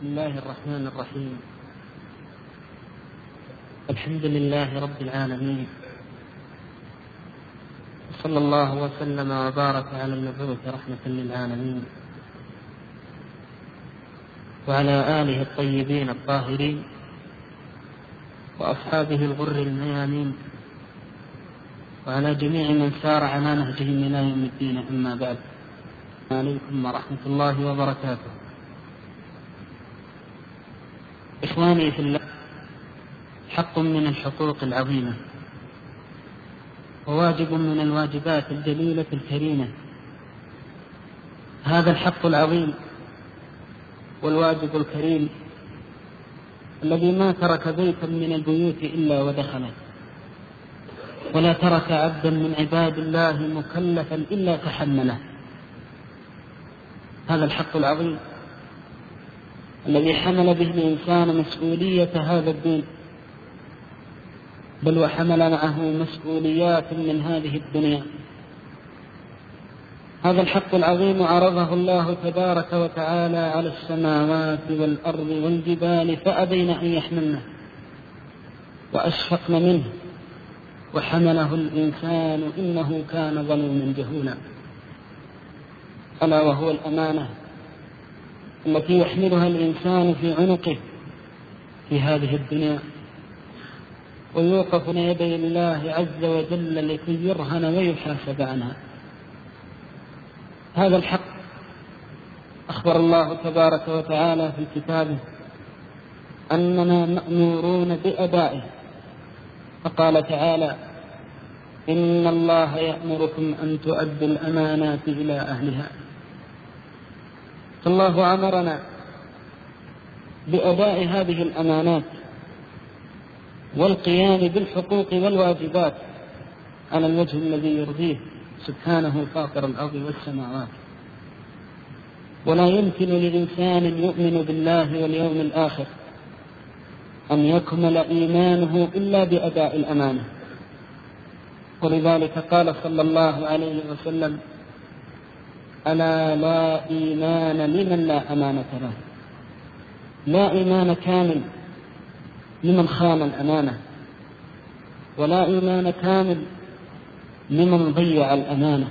بسم الله الرحمن الرحيم. الحمد لله رب العالمين، صلى الله وسلم وبارك على المبعوث رحمة للعالمين وعلى آله الطيبين الطاهرين وأصحابه الغر الميامين وعلى جميع من سار على نهجهم إلى يوم الدين. أما بعد، عليكم ورحمة الله وبركاته. إخواني في الله، حق من الحقوق العظيمة وواجب من الواجبات الجليلة الكريمة. هذا الحق العظيم والواجب الكريم الذي ما ترك بيتا من البيوت إلا ودخله، ولا ترك عبدا من عباد الله مكلفا إلا تحمله. هذا الحق العظيم الذي حمل به الإنسان مسؤولية هذا الدين، بل وحمل معه مسؤوليات من هذه الدنيا. هذا الحق العظيم عرضه الله تبارك وتعالى على السماوات والأرض والجبال فأبين أن يحملنه وأشفقن منه وحمله الإنسان إنه كان ظلوما جهولا. ألا وهو الأمانة التي يحملها الإنسان في عنقه في هذه الدنيا، ويوقف يدي الله عز وجل لكي يرهن ويحاسب عنها. هذا الحق أخبر الله تبارك وتعالى في كتابه أننا مأمورون بأدائه، فقال تعالى: إن الله يأمركم أن تؤدوا الأمانات إلى أهلها. فالله أمرنا بأداء هذه الأمانات والقيام بالحقوق والواجبات على الوجه الذي يرضيه سبحانه فاطر الأرض والسماوات. ولا يمكن لإنسان يؤمن بالله واليوم الآخر أن يكمل إيمانه إلا بأداء الأمانة. ولذلك قال صلى الله عليه وسلم: ألا لا إيمان لمن لا أمانة له. لا إيمان كامل لمن خان الأمانة، ولا إيمان كامل لمن ضيع الأمانة،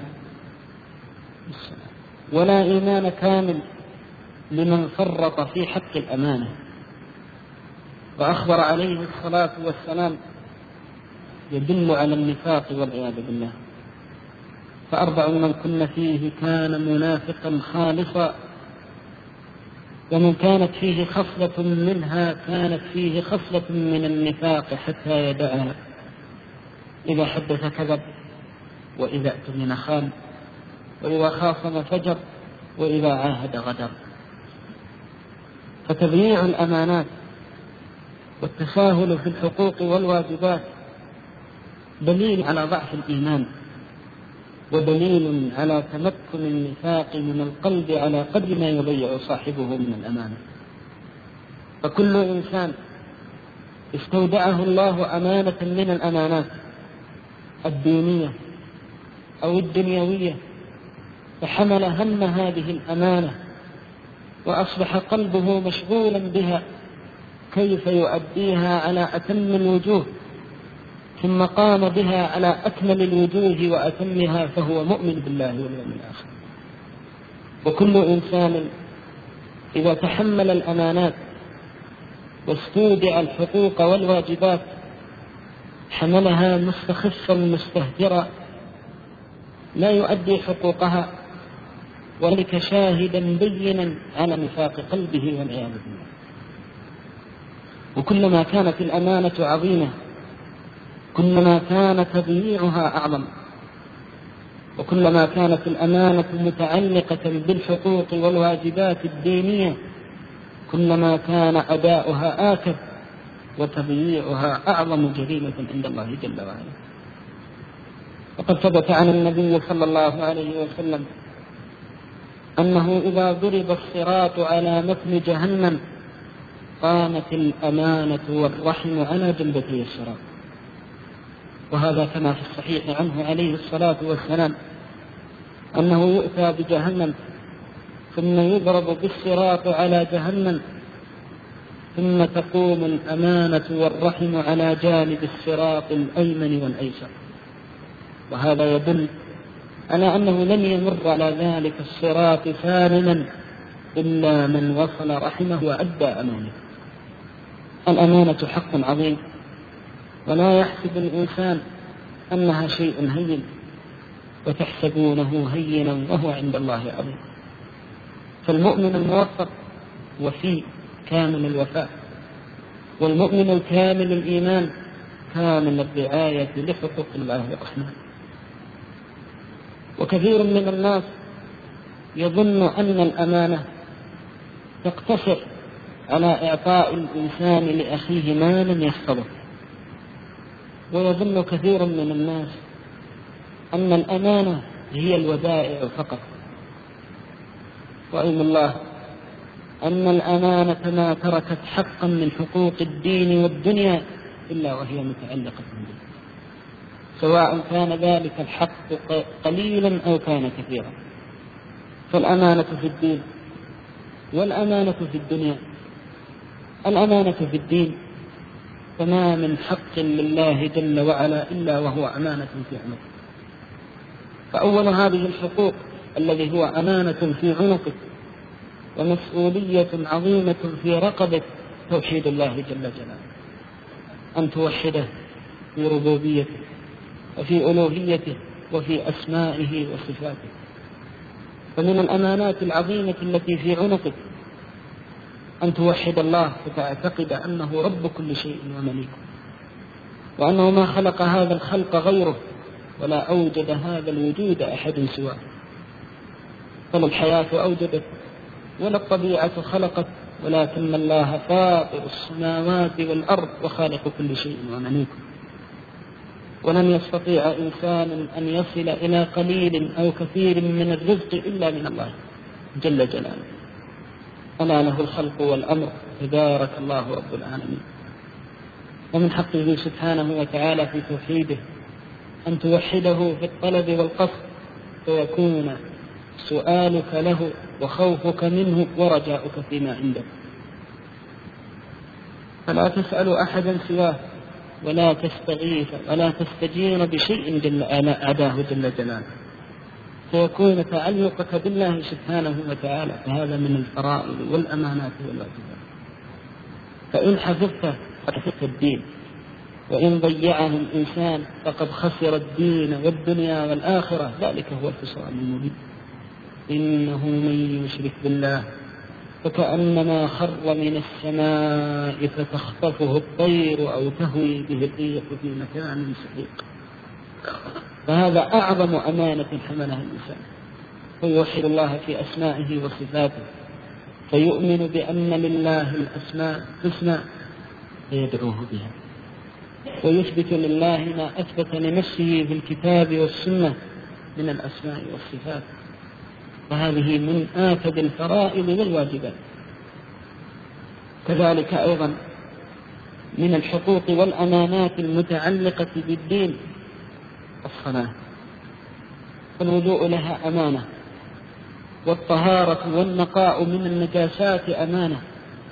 ولا إيمان كامل لمن فرط في حق الأمانة. وأخبر عليه الصلاة والسلام يدل على النفاق والعياذ بالله. فأربع من كن فيه كان منافقا خالصا، ومن كانت فيه خصلة منها كانت فيه خصلة من النفاق حتى يدعها: إذا حدث كذب، وإذا اؤتمن خان، وإذا خاصم فجر، وإذا عاهد غدر. فتضييع الأمانات والتساهل في الحقوق والواجبات دليل على ضعف الإيمان، ودليل على تمكن النفاق من القلب على قدر ما يضيع صاحبه من الأمانة. فكل إنسان استودعه الله أمانة من الأمانات الدينية أو الدنيوية، فحمل هم هذه الأمانة وأصبح قلبه مشغولا بها كيف يؤديها على أتم الوجوه، ثم قام بها على أكمل الوجوه وأتمها، فهو مؤمن بالله واليوم الآخر. وكل إنسان إذا تحمل الأمانات واستودع الحقوق والواجبات حملها مستخفا مستهترا لا يؤدي حقوقها، وذلك شاهدا بينا على نفاق قلبه والعياذ بالله. وكلما كانت الأمانة عظيمة كلما كان تضييعها أعظم، وكلما كانت الأمانة متعلقة بالحقوق والواجبات الدينية كلما كان أداؤها آكد وتضييعها أعظم جريمة عند الله جل وعلا. وقد ثبت عن النبي صلى الله عليه وسلم أنه إذا ضرب الصراط على متن جهنم قامت الأمانة والرحم على جنبتي الصراط. وهذا كما في الصحيح عنه عليه الصلاة والسلام أنه يؤتى بجهنم ثم يضرب بالصراط على جهنم ثم تقوم الأمانة والرحم على جانب الصراط الأيمن والأيسر. وهذا يدل على أنه لن يمر على ذلك الصراط سالما إلا من وصل رحمه وأدى أمانته. الأمانة حق عظيم، ولا يحسب الإنسان أنها شيء هين وتحسبونه هينا وهو عند الله عظيم. فالمؤمن الموفق وفي كامل الوفاء، والمؤمن الكامل الإيمان كامل الرعاية لحقوق الله الرحمن. وكثير من الناس يظن أن الأمانة تقتصر على إعطاء الإنسان لأخيه مالا يحفظه، ويظن كثير من الناس أن الأمانة هي الودائع فقط. وأيم الله أن الأمانة ما تركت حقا من حقوق الدين والدنيا إلا وهي متعلقة به، سواء كان ذلك الحق قليلا أو كان كثيرا. فالأمانة في الدين والأمانة في الدنيا. الأمانة في الدين فما من حق لله جل وعلا إلا وهو أمانة في عنقه. فأول هذه الحقوق الذي هو أمانة في عنقك ومسؤولية عظيمة في رقبة توحيد الله جل جلاله، أن توحده في ربوبيته وفي ألوهيته وفي أسمائه وصفاته. فمن الأمانات العظيمة التي في عنقك أن توحد الله فتعتقد أنه رب كل شيء ومليكه، وأنه ما خلق هذا الخلق غيره ولا أوجد هذا الوجود أحد سواه. فلا الحياة أوجدت ولا الطبيعة خلقت، ولكن الله فاطر السماوات والأرض وخالق كل شيء ومليكه. ولن يستطيع إنسان أن يصل إلى قليل أو كثير من الرزق إلا من الله جل جلاله. ألا له الخلق والأمر، تبارك الله رب العالمين. ومن حقه سبحانه وتعالى في توحيده أن توحده في الطلب والقصد، فيكون سؤالك له وخوفك منه ورجاؤك فيما عنده. فلا تسأل أحدا سواه، ولا تستغيث ولا تستجير بشيء جل أعداه جل جلاله، فيكون تعلقك بالله سبحانه وتعالى. فهذا من الفرائض والأمانات والواجبات. فإن حفظته حفظت الدين، وإن ضيعه الإنسان فقد خسر الدين والدنيا والآخرة. ذلك هو الخسران المبين. إنه من يشرك بالله فكأنما خر من السماء فتخطفه الطير أو تهوي به الريح في مكان سحيق. فهذا أعظم أمانة حملها الإنسان، فيوحد الله في أسمائه وصفاته، فيؤمن بأن لله الأسماء الحسنى فيدعوه بها، ويثبت لله ما أثبت لنفسه في الكتاب والسنة من الأسماء والصفات. وهذه من آكد الفرائض والواجبات. كذلك أيضا من الحقوق والأمانات المتعلقة بالدين الصلاة. فالوضوء لها أمانة، والطهارة والنقاء من النجاسات أمانة،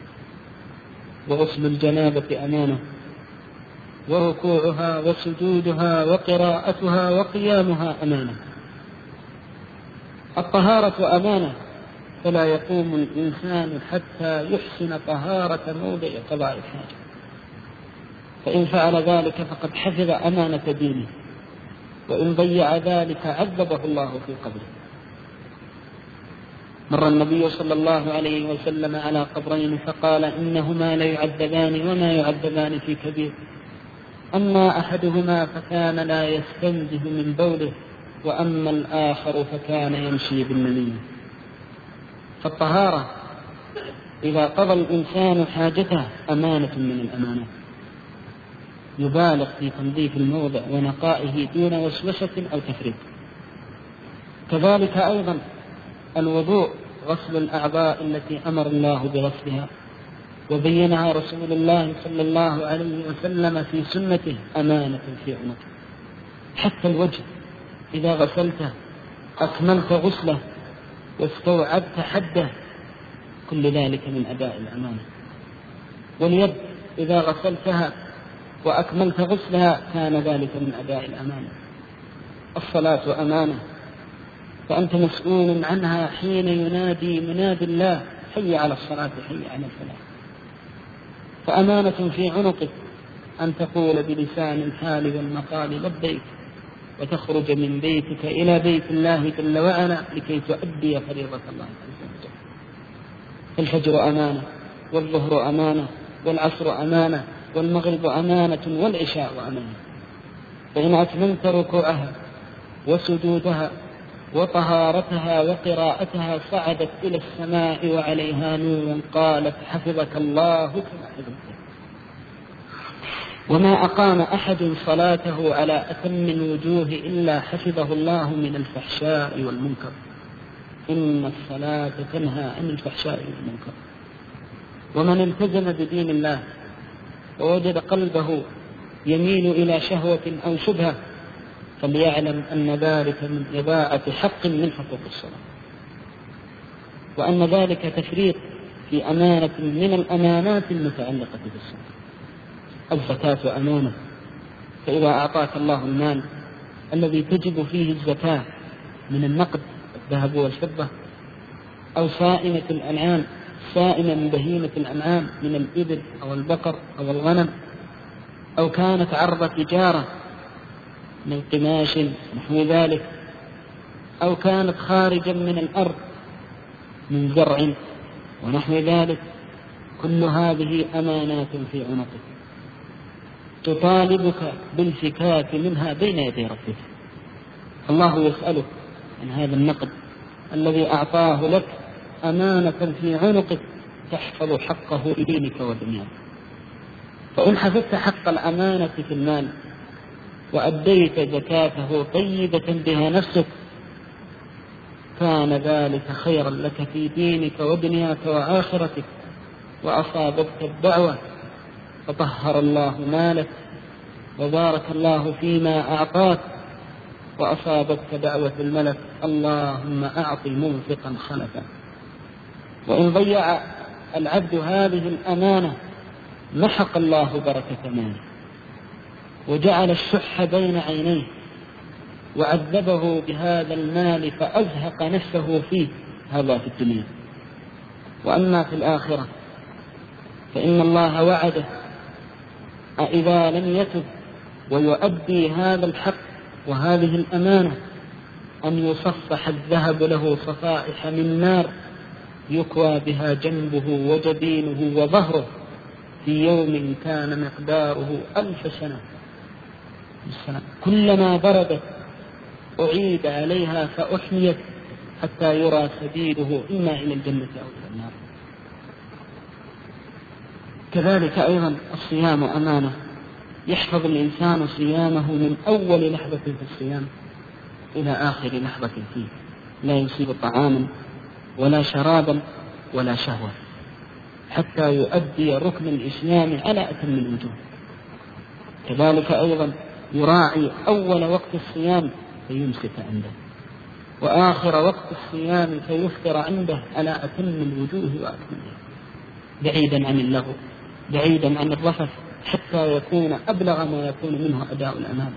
وغسل الجنابة أمانة، وركوعها وسجودها وقراءتها وقيامها أمانة. الطهارة أمانة، فلا يقوم الإنسان حتى يحسن طهارة موضع قضاء الحاجة، فإن فعل ذلك فقد حفظ أمانة دينه، وإن ضيع ذلك عذبه الله في قبره. مر النبي صلى الله عليه وسلم على قبرين فقال إنهما ليعذبان وما يعذبان في كبير، أما أحدهما فكان لا يستنزه من بوله، وأما الآخر فكان يمشي بالنميمة. فالطهارة إذا قضى الإنسان حاجته أمانة من الأمانات، يبالغ في تنظيف الموضع ونقائه دون وسوسة أو تفريط. كذلك أيضا الوضوء، غسل الأعضاء التي أمر الله بغسلها وبينها رسول الله صلى الله عليه وسلم في سنته، أمانة في عنقه. حتى الوجه إذا غسلته أكملت غسله واستوعبت حده، كل ذلك من أداء الأمانة. واليد إذا غسلتها وأكملت غسلها كان ذلك من أداء الأمانة. الصلاة أمانة، فأنت مسؤول عنها حين ينادي منادي الله: حي على الصلاة، حي على الفلاح. فأمانة في عنقك أن تقول بلسان الحال والمقال لبيك، وتخرج من بيتك إلى بيت الله جل وعلا لكي تؤدي فريضة الله عز وجل. الفجر أمانة، والظهر أمانة، والعصر أمانة، والمغرب أمانة، والعشاء أمانة. فإن أتممت ركوعها وسجودها وطهارتها وقراءتها صعدت إلى السماء وعليها نور، قالت: حفظك الله كما حفظك. وما أقام أحد صلاته على أتم الوجوه إلا حفظه الله من الفحشاء والمنكر. إن الصلاة تنهى عن الفحشاء والمنكر. ومن التزم بدين الله ووجد قلبه يميل إلى شهوة أو شبهة فليعلم أن ذلك من إضاعة حق من حقوق الصلاة، وأن ذلك تفريط في أمانة من الأمانات المتعلقة بالصلاة. الزكاة أمانة، فإذا أعطاك الله المال الذي تجب فيه الزكاة من النقد الذهب والفضة، أو سائمة الأنعام، سائمة من بهيمة الأنعام من الإبل أو البقر أو الغنم، أو كانت عرض تجارة من قماش نحو ذلك، أو كانت خارجا من الأرض من زرع ونحو ذلك، كل هذه أمانات في عنقك تطالبك بالفكاك منها بين يدي ربك. الله يسألك عن هذا النقد الذي أعطاه لك أمانة في عنقك تحفظ حقه لدينك ودنياك. فإن حفظت حق الأمانة في المال وأديت زكاته طيبة بها نفسك كان ذلك خيرا لك في دينك ودنياك وآخرتك، وأصابتك الدعوة فطهر الله مالك وبارك الله فيما أعطاك، وأصابتك دعوة الملك: اللهم أعط منفقا خلفا. وإن ضيع العبد هذه الأمانة محق الله بركة ماله وجعل الشح بين عينيه وعذبه بهذا المال فأزهق نفسه فيه، هذا في الدنيا. وأما في الآخرة فإن الله وعده إذا لم يتب ويؤدي هذا الحق وهذه الأمانة أن يصفح الذهب له صفائح من نار يكوى بها جنبه وجبينه وظهره في يوم كان مقداره 1000 سنة. كلما بردت أعيد عليها فأحميت حتى يرى سبيله إما إلى الجنة أو إلى النار. كذلك أيضا الصيام أمانة، يحفظ الإنسان صيامه من أول لحظة في الصيام إلى آخر لحظة فيه، لا يصيب طعاما ولا شرابا ولا شهوة حتى يؤدي ركن الإسلام على أتم الوجوه. كذلك أيضا يراعي أول وقت الصيام فيمسك عنده، وآخر وقت الصيام فيفطر عنده على أتم الوجوه وأكمله، بعيدا عن اللغو، بعيدا عن الرفث، حتى يكون أبلغ ما يكون منه أداء الأمانة.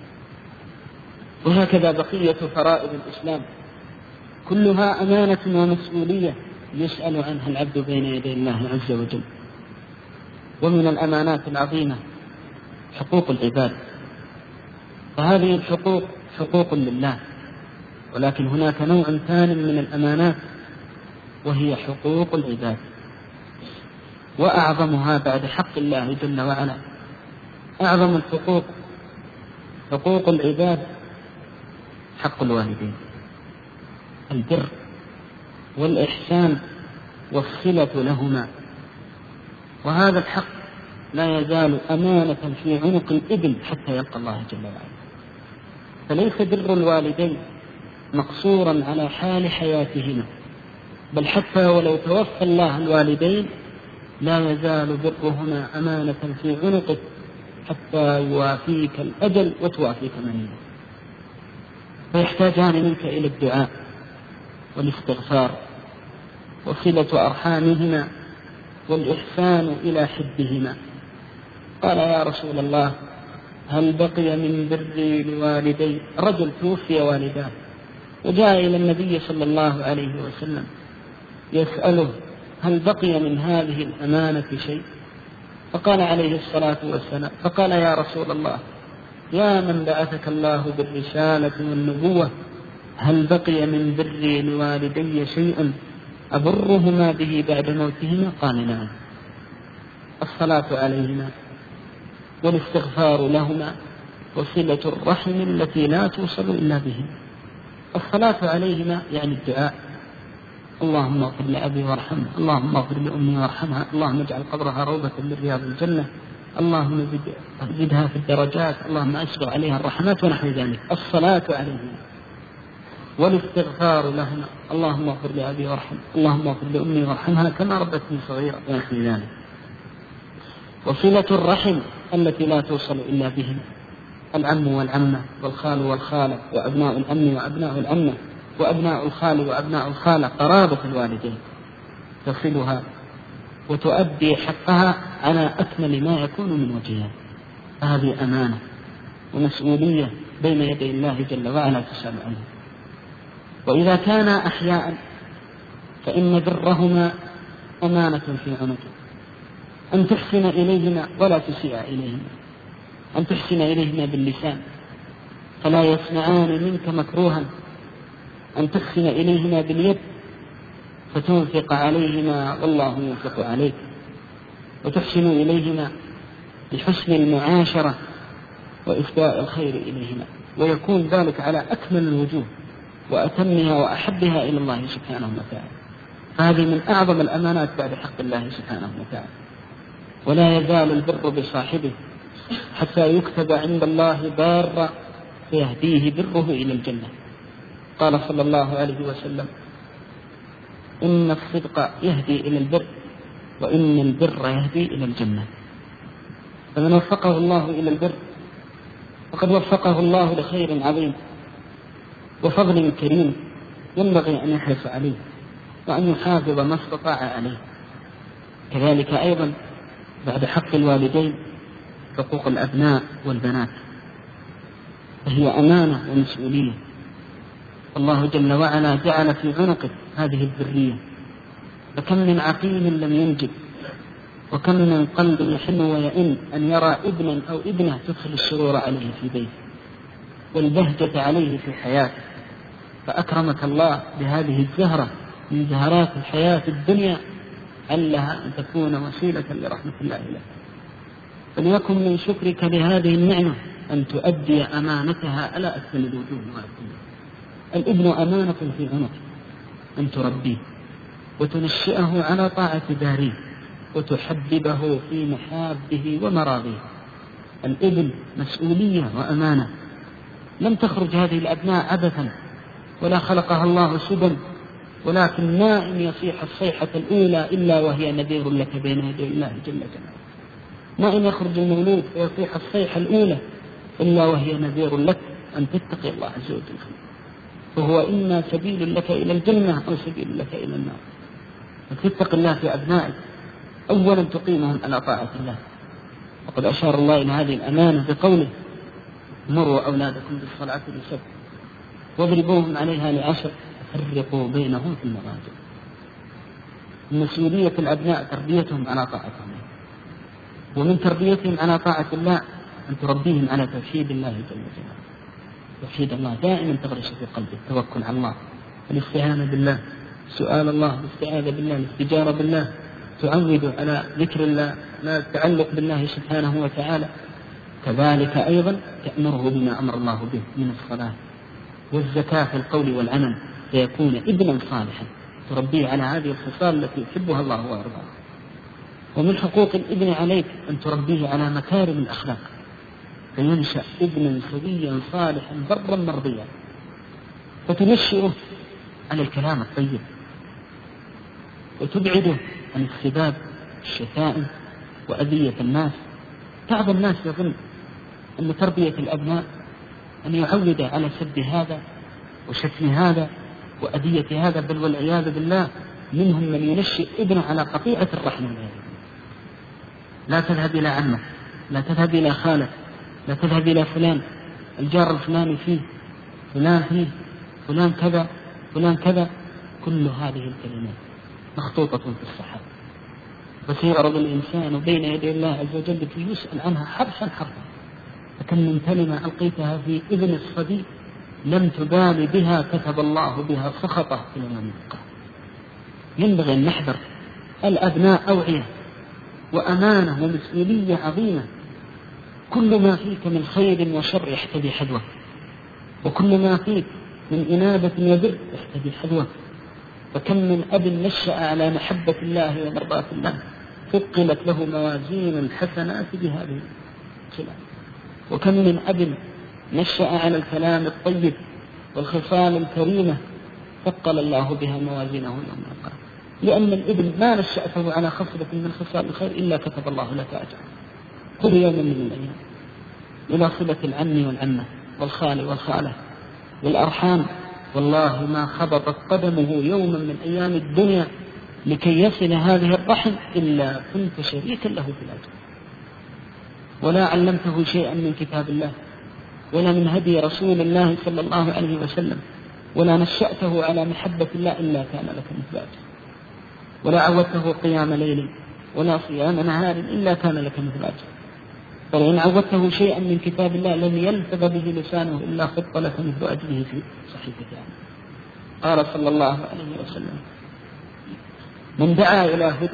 وهكذا بقية فرائض الإسلام كلها أمانة ومسؤولية يسأل عنها العبد بين يدي الله عز وجل. ومن الأمانات العظيمة حقوق العباد، فهذه الحقوق حقوق لله، ولكن هناك نوع ثاني من الأمانات وهي حقوق العباد، وأعظمها بعد حق الله جل وعلا. أعظم الحقوق حقوق العباد حق الوالدين، البر والإحسان والصلة لهما، وهذا الحق لا يزال أمانة في عنق الابن حتى يلقى الله جل وعلا. فليس بر الوالدين مقصورا على حال حياتهما، بل حتى ولو توفى الله الوالدين لا يزال برهما أمانة في عنقك حتى يوافيك الأجل وتوافيك منه. فيحتاجان منك إلى الدعاء والاستغفار وصلة أرحامهما والإحسان إلى حبهما. قال يا رسول الله هل بقي من بري لوالدي؟ رجل توفي والداه وجاء إلى النبي صلى الله عليه وسلم يسأله هل بقي من هذه الأمانة شيء؟ فقال عليه الصلاة والسلام فقال يا رسول الله يا من بعثك الله بالرسالة والنبوة هل بقي من بري لوالدي شيء أبرهما به بعد موتهما؟ قال نعم، الصلاة عليهما والاستغفار لهما وصلة الرحم التي لا توصل إلا بهم. الصلاة عليهما يعني الدعاء، اللهم اغفر لأبي وارحمه، اللهم اغفر لأمي وارحمها، اللهم اجعل قبرها روضة من رياض الجنة، اللهم زدها في الدرجات، اللهم أسبغ عليها الرحمات ونحو ذلك. الصلاة عليهما والاستغفار لهما، اللهم اغفر لأبي وارحمه، اللهم اغفر لأمي وارحمها كما ربتني صغيرة ونحو ذلك. وصلة الرحم التي لا توصل إلا بهم، العم والعمة والخال والخالة وأبناء العم وأبناء العمة وأبناء الخال وأبناء الخالة، قرابة الوالدين تصلها وتؤدي حقها على أكمل ما يكون من وجهها. هذه أمانة ومسؤولية بين يدي الله جل وعلا تسأل عنه. وإذا كانا أحياء فإن برهما أمانة في عنقك، أن تحسن إليهما ولا تسيء إليهما، أن تحسن إليهما باللسان فلا يسمعان منك مكروها، أن تحسن إليهما باليد فتنفق عليهما والله ينفق عليك، وتحسن إليهما بحسن المعاشرة وإفداء الخير إليهما، ويكون ذلك على أكمل الوجوه وأتمها وأحبها إلى الله سبحانه وتعالى. هذه من أعظم الأمانات بعد حق الله سبحانه وتعالى. ولا يزال البر بصاحبه حتى يكتب عند الله بارا فيهديه بره إلى الجنة. قال صلى الله عليه وسلم إن الصدق يهدي إلى البر وإن البر يهدي إلى الجنة. فمن وفقه الله إلى البر فقد وفقه الله لخير عظيم وفضل كريم ينبغي أن يحرص عليه وأن يحافظ ما استطاع عليه. كذلك أيضا بعد حق الوالدين حقوق الأبناء والبنات، فهي أمانة ومسؤولية. الله جل وعلا جعل في عنقه هذه الذرية، فكم من عقيم لم ينجب، وكم من قلب يحن ويئن أن يرى ابنا أو ابنة تدخل السرور عليه في بيته والبهجة عليه في حياته. فأكرمك الله بهذه الزهرة من زهرات الحياة الدنيا علها أن تكون وسيلة لرحمة الله لك. فليكن من شكرك لهذه النعمة أن تؤدي أمانتها على أكمل الوجوه والأكمل. الابن أمانة في عنقك، أن تربيه وتنشئه على طاعة باريه وتحببه في محابه ومراضيه. الابن مسؤولية وأمانة، لم تخرج هذه الأبناء عبثا ولا خلقها الله سدى، ولكن ما إن يصيح الصيحة الأولى إلا وهي نذير لك بين يدي الله جل جلاله. ما إن يخرج المولود ويصيح الصيحة الأولى إلا وهي نذير لك أن تتقي الله عز وجل، فهو إما سبيل لك إلى الجنة أو سبيل لك إلى النار. فتتق الله في أبنائك، أولا تقيمهم على طاعة الله. وقد أشار الله إلى هذه الأمانة بقوله مروا أولادكم بالصلاة لسبع واضربوهم عليها ل10 فرقوا بينهم في المضاجع. مسؤولية الأبناء تربيتهم على طاعة الله، ومن تربيتهم على طاعة الله أن تربيهم على توحيد الله جل جلاله. توحيد الله دائما تغرس في قلبه، التوكل على الله، الاستعانة بالله، سؤال الله، الاستعاذة بالله، الاستجارة بالله، تعود على ذكر الله، لا التعلق بالله سبحانه وتعالى. كذلك أيضا تأمره بما أمر الله به من الصلاة والزكاة في القول والعمل، فيكون ابنا صالحا تربيه على هذه الخصال التي يحبها الله ويرضاها. ومن حقوق الابن عليك أن تربيه على مكارم الأخلاق، فينشأ ابنا سويا صالحا برا مرضيا، فتنشئه على الكلام الطيب وتبعده عن السباب الشتائم وأذية الناس. بعض الناس يظن أن تربية الأبناء أن يعود على سب هذا وشتم هذا وأذية هذا، بل والعياذ بالله منهم من ينشئ ابنه على قطيعة الرحم، لا تذهب إلى عمه، لا تذهب إلى خاله، لا تذهب إلى فلان، الجار الفلاني فيه، فلان كذا، فلان كذا. كل هذه الكلمات مخطوطة في الصحابة، وسيعرض الإنسان بين يدي الله عز وجل يسأل عنها حرفا حرفا. فكم من كلمة ألقيتها في إذن الصبي لم تبال بها كتب الله بها سخطه في اليوم القيامة. ينبغي أن نحذر. الأبناء أوعية وأمانة ومسؤولية عظيمة. كل ما فيك من خير وشر يحتدي حذوه، وكل ما فيك من إنابة وبر يحتدي حذوه. فكم من أب نشأ على محبة الله ومرضاة الله ثقلت له موازين الحسنات بهذه الخلال، وكم من أب نشأ على الكلام الطيب والخصال الكريمة ثقل الله بها موازينه يوم القيامة. لأن الابن ما نشأته على خصلة من خصال الخير إلا كتب الله لك أجرا. كل يوم من الأيام إلى صلة العم والعمة والخال والخالة والأرحام، والله ما خبطت قدمه يوما من أيام الدنيا لكي يصل هذه الرحم إلا كنت شريكا له في الأجر. ولا علمته شيئا من كتاب الله ولا من هدي رسول الله صلى الله عليه وسلم، ولا نشأته على محبة الله إلا كان لك مثل أجر. ولا عودته قيام ليل ولا صيام نهار إلا كان لك مثل أجر. فإن عودته شيئا من كتاب الله لم يلتف به لسانه إلا خط لك مثل أجره في صحيفة عنه. قال صلى الله عليه وسلم: من دعا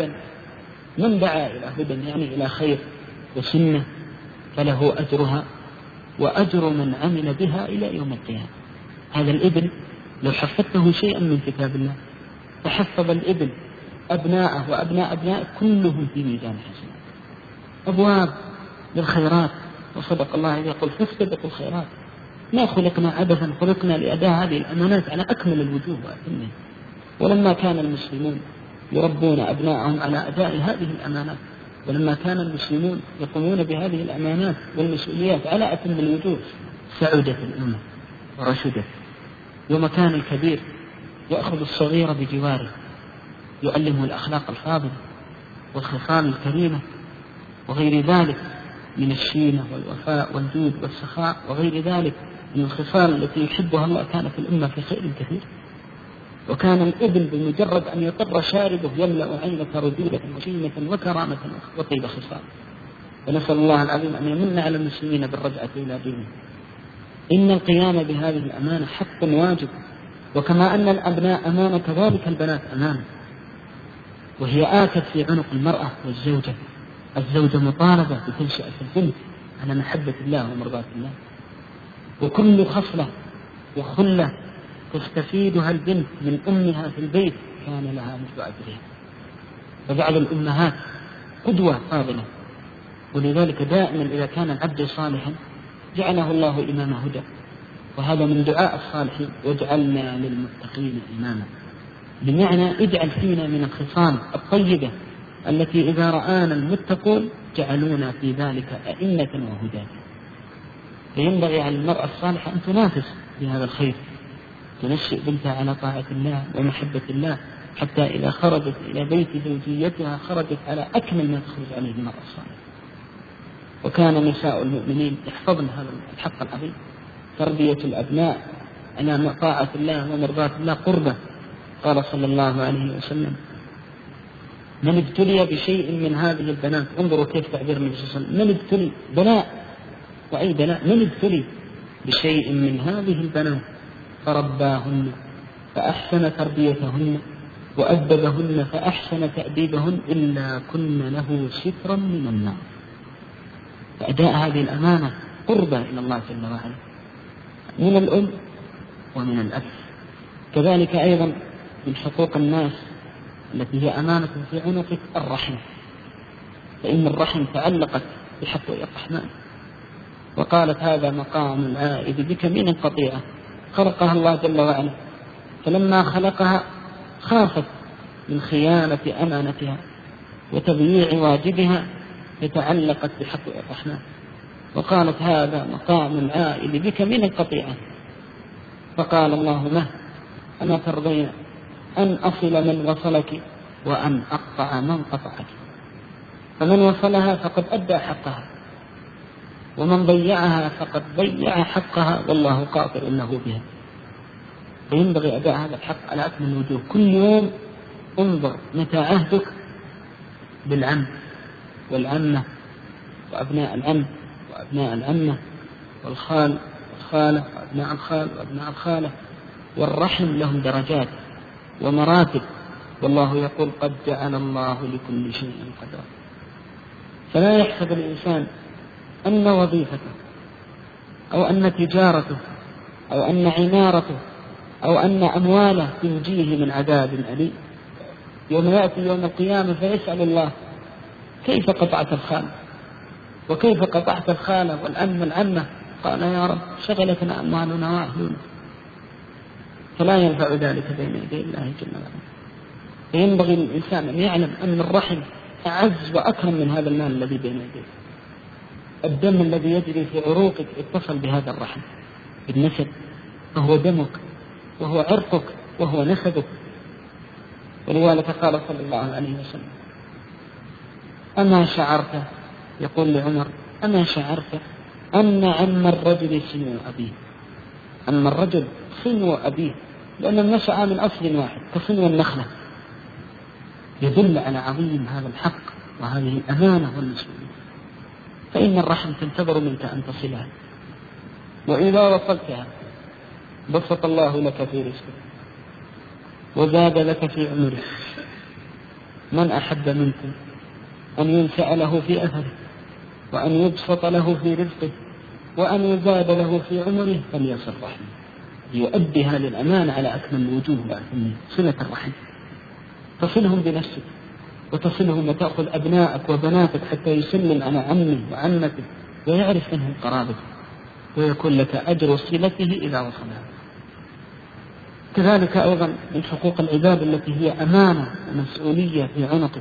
إلى هدى يعني إلى خير وسنة فله أجرها وأجر من عمل بها إلى يوم القيامة. هذا الابن لو حفظته شيئا من كتاب الله فحفظ الابن أبناءه وأبناء أبناء كلهم في ميزان حسنات. أبواب للخيرات، وصدق الله يقول: فاستبقوا الخيرات. ما خلقنا عبثا، خلقنا لأداء هذه الأمانات على أكمل الوجوه وأتمها. ولما كان المسلمون يربون أبناءهم على أداء هذه الأمانات، ولما كان المسلمون يقومون بهذه الأمانات والمسؤوليات على أتم الوجوه، سعدت الأمة ورشدت. يوم كان الكبير يأخذ الصغير بجواره يعلمه الأخلاق الفاضلة والخصال الكريمة وغير ذلك من الشينة والوفاء والجود والسخاء وغير ذلك من الخصال التي يحبها الله، كانت الأمة في خير كثير. وكان الابن بمجرد أن يطر شاربه يملأ عينك رذيلة وشيمة وكرامة وطيب خصال. ونسأل الله العظيم أن يمن على المسلمين بالرجعة إلى دينه. إن القيام بهذه الأمانة حق واجب، وكما أن الأبناء أمانة كذلك البنات أمانة، وهي آكد في عنق المرأة والزوجة. الزوجة مطالبة بتنشأة البنت على محبة الله ومرضاة الله، وكل خصلة وخلة تستفيدها البنت من أمها في البيت كان لها مثل أجرها. فجعل الأمهات قدوة فاضلة، ولذلك دائما إذا كان العبد صالحا جعله الله إمام هدى. وهذا من دعاء الصالحين: واجعلنا للمتقين إماما، بمعنى اجعل فينا من الخصال الطيبة التي إذا رآنا المتقون جعلونا في ذلك أئمة وهداة. فينبغي على المرأة الصالحة أن تنافس بهذا الخير، تنشئ بنتها على طاعة الله ومحبة الله، حتى إذا خرجت إلى بيت زوجيتها خرجت على أكمل ما تخرج عليه المرأة الصالحة. وكان نساء المؤمنين يحفظن هذا الحق العظيم: تربية الأبناء على طاعة الله ومرضاة الله قربة. قال صلى الله عليه وسلم: من ابتلي بشيء من هذه البنات، انظروا كيف تعبير النبي صلى الله عليه وسلم، من ابتلي بلاء، وأي بلاء، من ابتلي بشيء من هذه البنات فرباهن فأحسن تربيتهن وأدبهن فأحسن تأديبهن إلا كن له سترا من النار. فأداء هذه الأمانة قربة إلى الله جل وعلا من الأم ومن الأب. كذلك أيضا من حقوق الناس التي هي أمانة في عنقك الرحم، فإن الرحم تعلقت بحق الرحمن، وقالت: هذا مقام العائد بك من قطيعة. خلقها الله جل وعلا، فلما خلقها خافت من خيانة أمانتها وتضييع واجبها، فتعلقت بحق الرحمن وقالت: هذا مقام العائد بك من القطيعة. فقال الله له: أما ترضين أن أصل من وصلك وأن أقطع من قطعك. فمن وصلها فقد أدى حقها، ومن ضيعها فقد ضيع حقها، والله قاطع له بها. فينبغي أداء هذا الحق على أكمل الوجوه. كل يوم انظر متى عهدك بالعم والعمة وأبناء العم وأبناء العمة والخال والخالة وأبناء الخال وأبناء الخالة، والرحم لهم درجات ومراتب، والله يقول قد جعل الله لكل شيء قدرا. فلا يحسب الإنسان أن وظيفته أو أن تجارته أو أن عمارته أو أن أمواله تنجيه من عذاب أليم. يوم يأتي يوم القيامة فيسأل الله كيف قطعت الخال وكيف قطعت الخالة والأم والعمة؟ قال يا رب شغلتنا أموالنا وأهلنا. فلا ينفع ذلك بين يدي الله جل وعلا. فينبغي للإنسان أن يعلم أن الرحم أعز وأكرم من هذا المال الذي بين يديه. الدم الذي يجري في عروقك اتصل بهذا الرحم بالنسب، فهو دمك وهو عرقك وهو نسبك. ولذلك قال صلى الله عليه وسلم أما شعرت، يقول لعمر أما شعرت أن عم الرجل سنو أبيه؟ عم الرجل سنو أبيه، لأن نشأ من أصل واحد كسنو النخلة. يدل على عظيم هذا الحق وهذه الأمانة والمسؤولية. فإن الرحم تنتظر منك أن تصلها، وإذا وصلتها بسط الله لك في رزقك وزاد لك في عمرك. من أحب منكم أن ينسأ له في أثره وأن يبسط له في رزقه وأن يزاد له في عمره فليصل رحمه. يؤدي هذه الأمانة على أكمل الوجوه وأكمل صلة الرحم. تصلهم بنفسك وتصلهم وتأخذ أبنائك وبناتك حتى يسلم على عمه وعمته ويعرف منهم قرابته، ويكون لك أجر صلته إذا وصلها. كذلك أيضا من حقوق العباد التي هي أمانة ومسؤولية في عنقك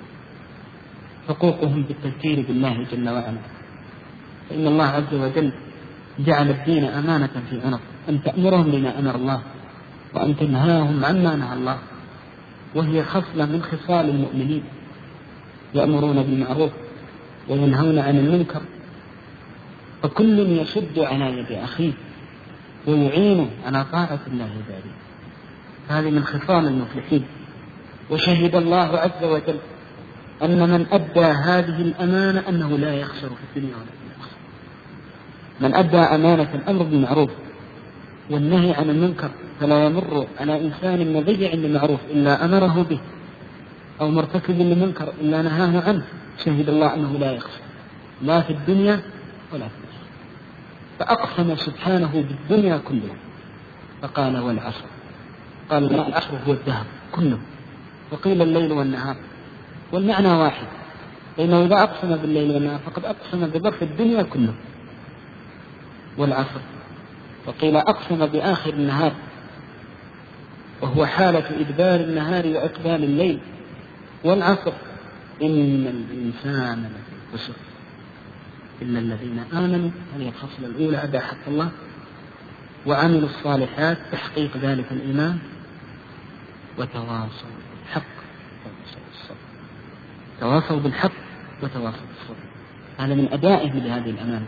حقوقهم بالتذكير بالله جل وعلا. فإن الله عز وجل جعل الدين أمانة في عنق، أن تأمرهم بما أمر الله وأن تنهاهم عما نهى الله، وهي خصلة من خصال المؤمنين، يأمرون بالمعروف وينهون عن المنكر، فكل يشد على يد أخيه ويعينه على طاعة الله ذلك. هذه من خصال المفلحين. وشهد الله عز وجل أن من أدى هذه الأمانة أنه لا يخسر في الدنيا ولا في الآخرة. من أدى أمانة الأمر بالمعروف والنهي عن المنكر فلا يمر على إنسان مضيع للمعروف إلا أمره به، أو مرتكب للمنكر إلا نهاه عنه. شهد الله أنه لا يخسر لا في الدنيا ولا في الآخرة. فأقسم سبحانه بالدنيا كلها فقال والعصر. قال العصر هو الدهر كله، وقيل الليل والنهار، والمعنى واحد، لأنه إذا أقسم بالليل والنهار فقد أقسم بظرف الدنيا كله. والعصر وقيل أقسم بآخر النهار، وهو حالة إدبار النهار وإقبال الليل. والعصر إن الإنسان لفي خسر إلا الذين آمنوا. هذه الخصلة الأولى أداء حق الله وعملوا الصالحات تحقيق ذلك الإيمان، وتواصوا بالحق وتواصوا بالصبر. تواصوا بالحق وتواصوا بالصبر، هذا من أدائه لهذه الأمانة.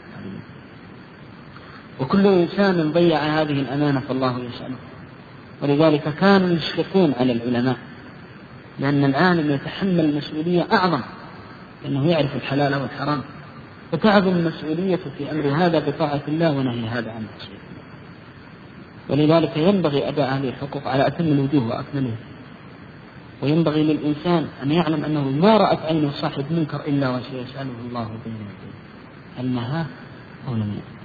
وكل إنسان ضيع هذه الأمانة فالله يسأله. ولذلك كانوا يشفقون على العلماء، لأن العالم يتحمل مسؤولية أعظم، لأنه يعرف الحلال والحرام، فتعظم مسؤوليته في أمر هذا بطاعة الله ونهي هذا عن معصية الله. ولذلك ينبغي أداء هذه الحقوق على أتم الوجوه وأكملها. وينبغي للإنسان أن يعلم أنه ما رأت عين صاحب منكر إلا وسيسأله الله بين يديه هل نهاه أو لم ينهه.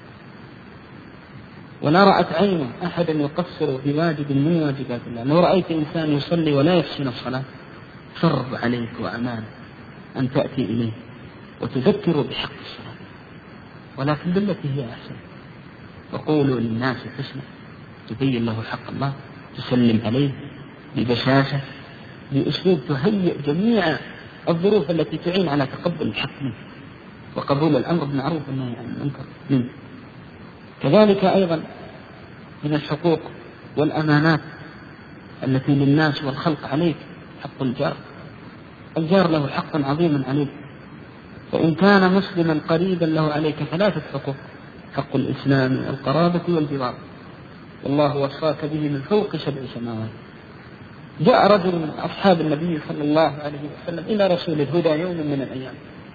ولا رأت عينه أحدا يقصر بواجب من واجبات الله. لو رأيت إنسان يصلي ولا يحسن الصلاة فرض عليك وأمانة أن تأتي إليه وتذكره بحق الصلاة، ولكن بالتي هي أحسن. وقولوا للناس حسنا، تبين له حق الله، تسلم عليه ببشاشة، بأسلوب تهيئ جميع الظروف التي تعين على تقبل الحق منه وقبول الأمر بالمعروف والنهي عن المنكر منه. كذلك أيضا من الحقوق والأمانات التي للناس والخلق عليك، حق الجار. الجار له حق عظيم عليك، وإن كان مسلما قريبا له عليك 3 حقوق: حق الإسلام والقرابة والجوار، والله وصاك به من فوق 7 سماوات. جاء رجل من أصحاب النبي صلى الله عليه وسلم إلى رسول الهدى يوم من الأيام،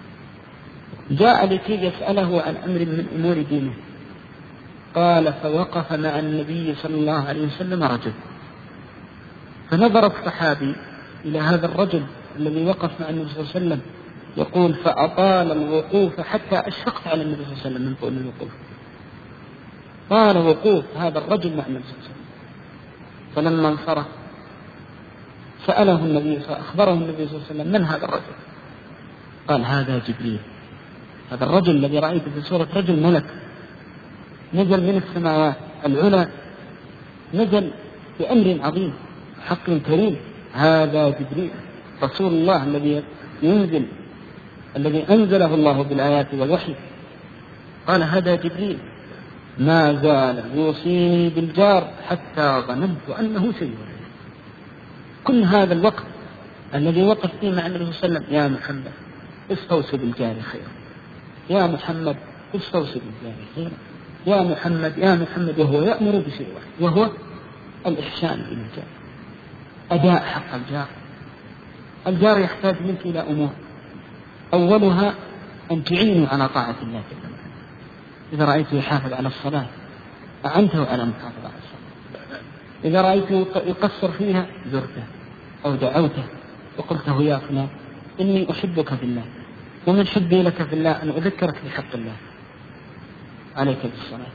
جاء لكي يسأله عن أمر من أمور دينه. قال: فوقف مع النبي صلى الله عليه وسلم رجل، فنظر الصحابي إلى هذا الرجل الذي وقف مع النبي صلى الله عليه وسلم، يقول: فأطال الوقوف حتى أشفقت على النبي صلى الله عليه وسلم من طول الوقوف. طال وقوف هذا الرجل مع النبي صلى الله عليه وسلم. فلما انصرف أخبره النبي صلى الله عليه وسلم: من هذا الرجل؟ قال: هذا جبريل. هذا الرجل الذي رأيته في صورة رجل ملك نزل من السماوات العلى، نزل بأمر عظيم، حق كريم. هذا جبريل رسول الله الذي ينزل، الذي أنزله الله بالآيات والوحي. قال: هذا جبريل ما زال يوصيني بالجار حتى ظننت أنه سيئ. كل هذا الوقت الذي وقف فيه مع النبي صلى الله عليه وسلم: يا محمد استوصي بالجار خيرا، يا محمد استوصي بالجار خيرا، يا محمد يا محمد، وهو يأمر بشيء واحد، وهو الإحسان إلى الجار، أداء حق الجار. الجار يحتاج منك إلى أمور، أولها أن تعينوا على طاعة الله تعالى. إذا رأيته يحافظ على الصلاة أعنته على المحافظة على الصلاة. إذا رأيته يقصر فيها زرته أو دعوته وقلته: يا فلان إني أحبك في الله، ومن حبي لك في الله أن أذكرك بحق الله، عليك بالصلاة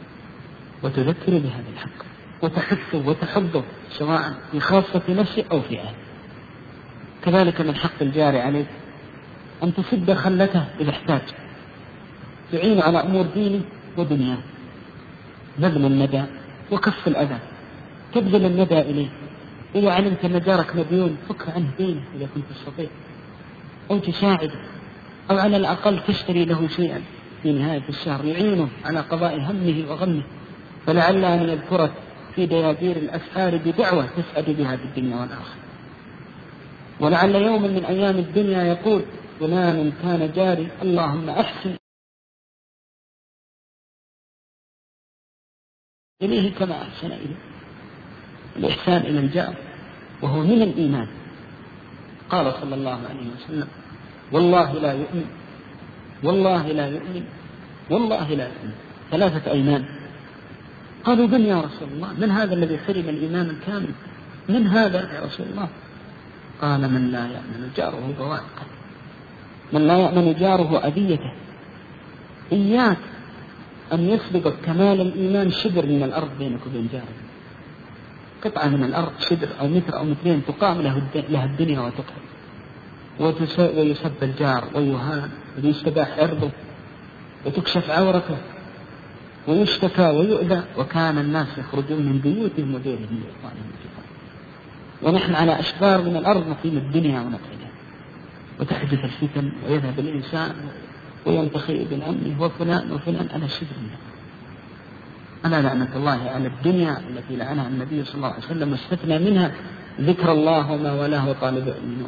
وتذكر بهذا الحق وتحثه وتحضه، سواء في خاصة نفسه أو في أهله. كذلك من حق الجار عليك أن تسد خلته إذا احتاج، تعين على أمور دينه ودنياه، بذل الندى وكف الأذى، تبذل الندى إليه. إذا علمت أن جارك مديون فك عنه دينه إذا كنت تستطيع، أو تساعده، أو على الأقل تشتري له شيئا في نهاية الشهر يعينه على قضاء همه وغمه، فلعل أن يذكرك في ديادير الأسحار بدعوة تسعد بها في الدنيا والآخرة. ولعل يوم من أيام الدنيا يقول: فلان كان جاري، اللهم أحسن إليه كما أحسن إليه. الإحسان إلى الجار وهو من الإيمان. قال صلى الله عليه وسلم: والله لا يؤمن، والله لا يؤمن، والله لا يؤمن، 3 أيمان. قالوا: من يا رسول الله؟ من هذا الذي حرم الإيمان الكامل؟ من هذا يا رسول الله؟ قال: من لا يأمن جاره بوائقه، من لا يأمن جاره أذيته. إياك أن يسبقك كمال الإيمان شبر من الأرض بينك وبين جارك، قطعة من الأرض شبر أو متر أو مترين تقام لها الدنيا وتقل، ويسب الجار ويهان ويستباح عرضه وتكشف عورته ويشتكى ويؤذى، وكان الناس يخرجون من بيوتهم ودورهم لإخوانهم الكفار، ونحن على أشبار من الأرض نقيم الدنيا ونقيمها، وتحدث الفتن ويذهب الإنسان وينتخي ابن عمه وفلان وفلان على شبر منه. ألا لعنة الله على الدنيا التي لعنها النبي صلى الله عليه وسلم واستثنى منها ذكر الله وما والاه وطالب علم.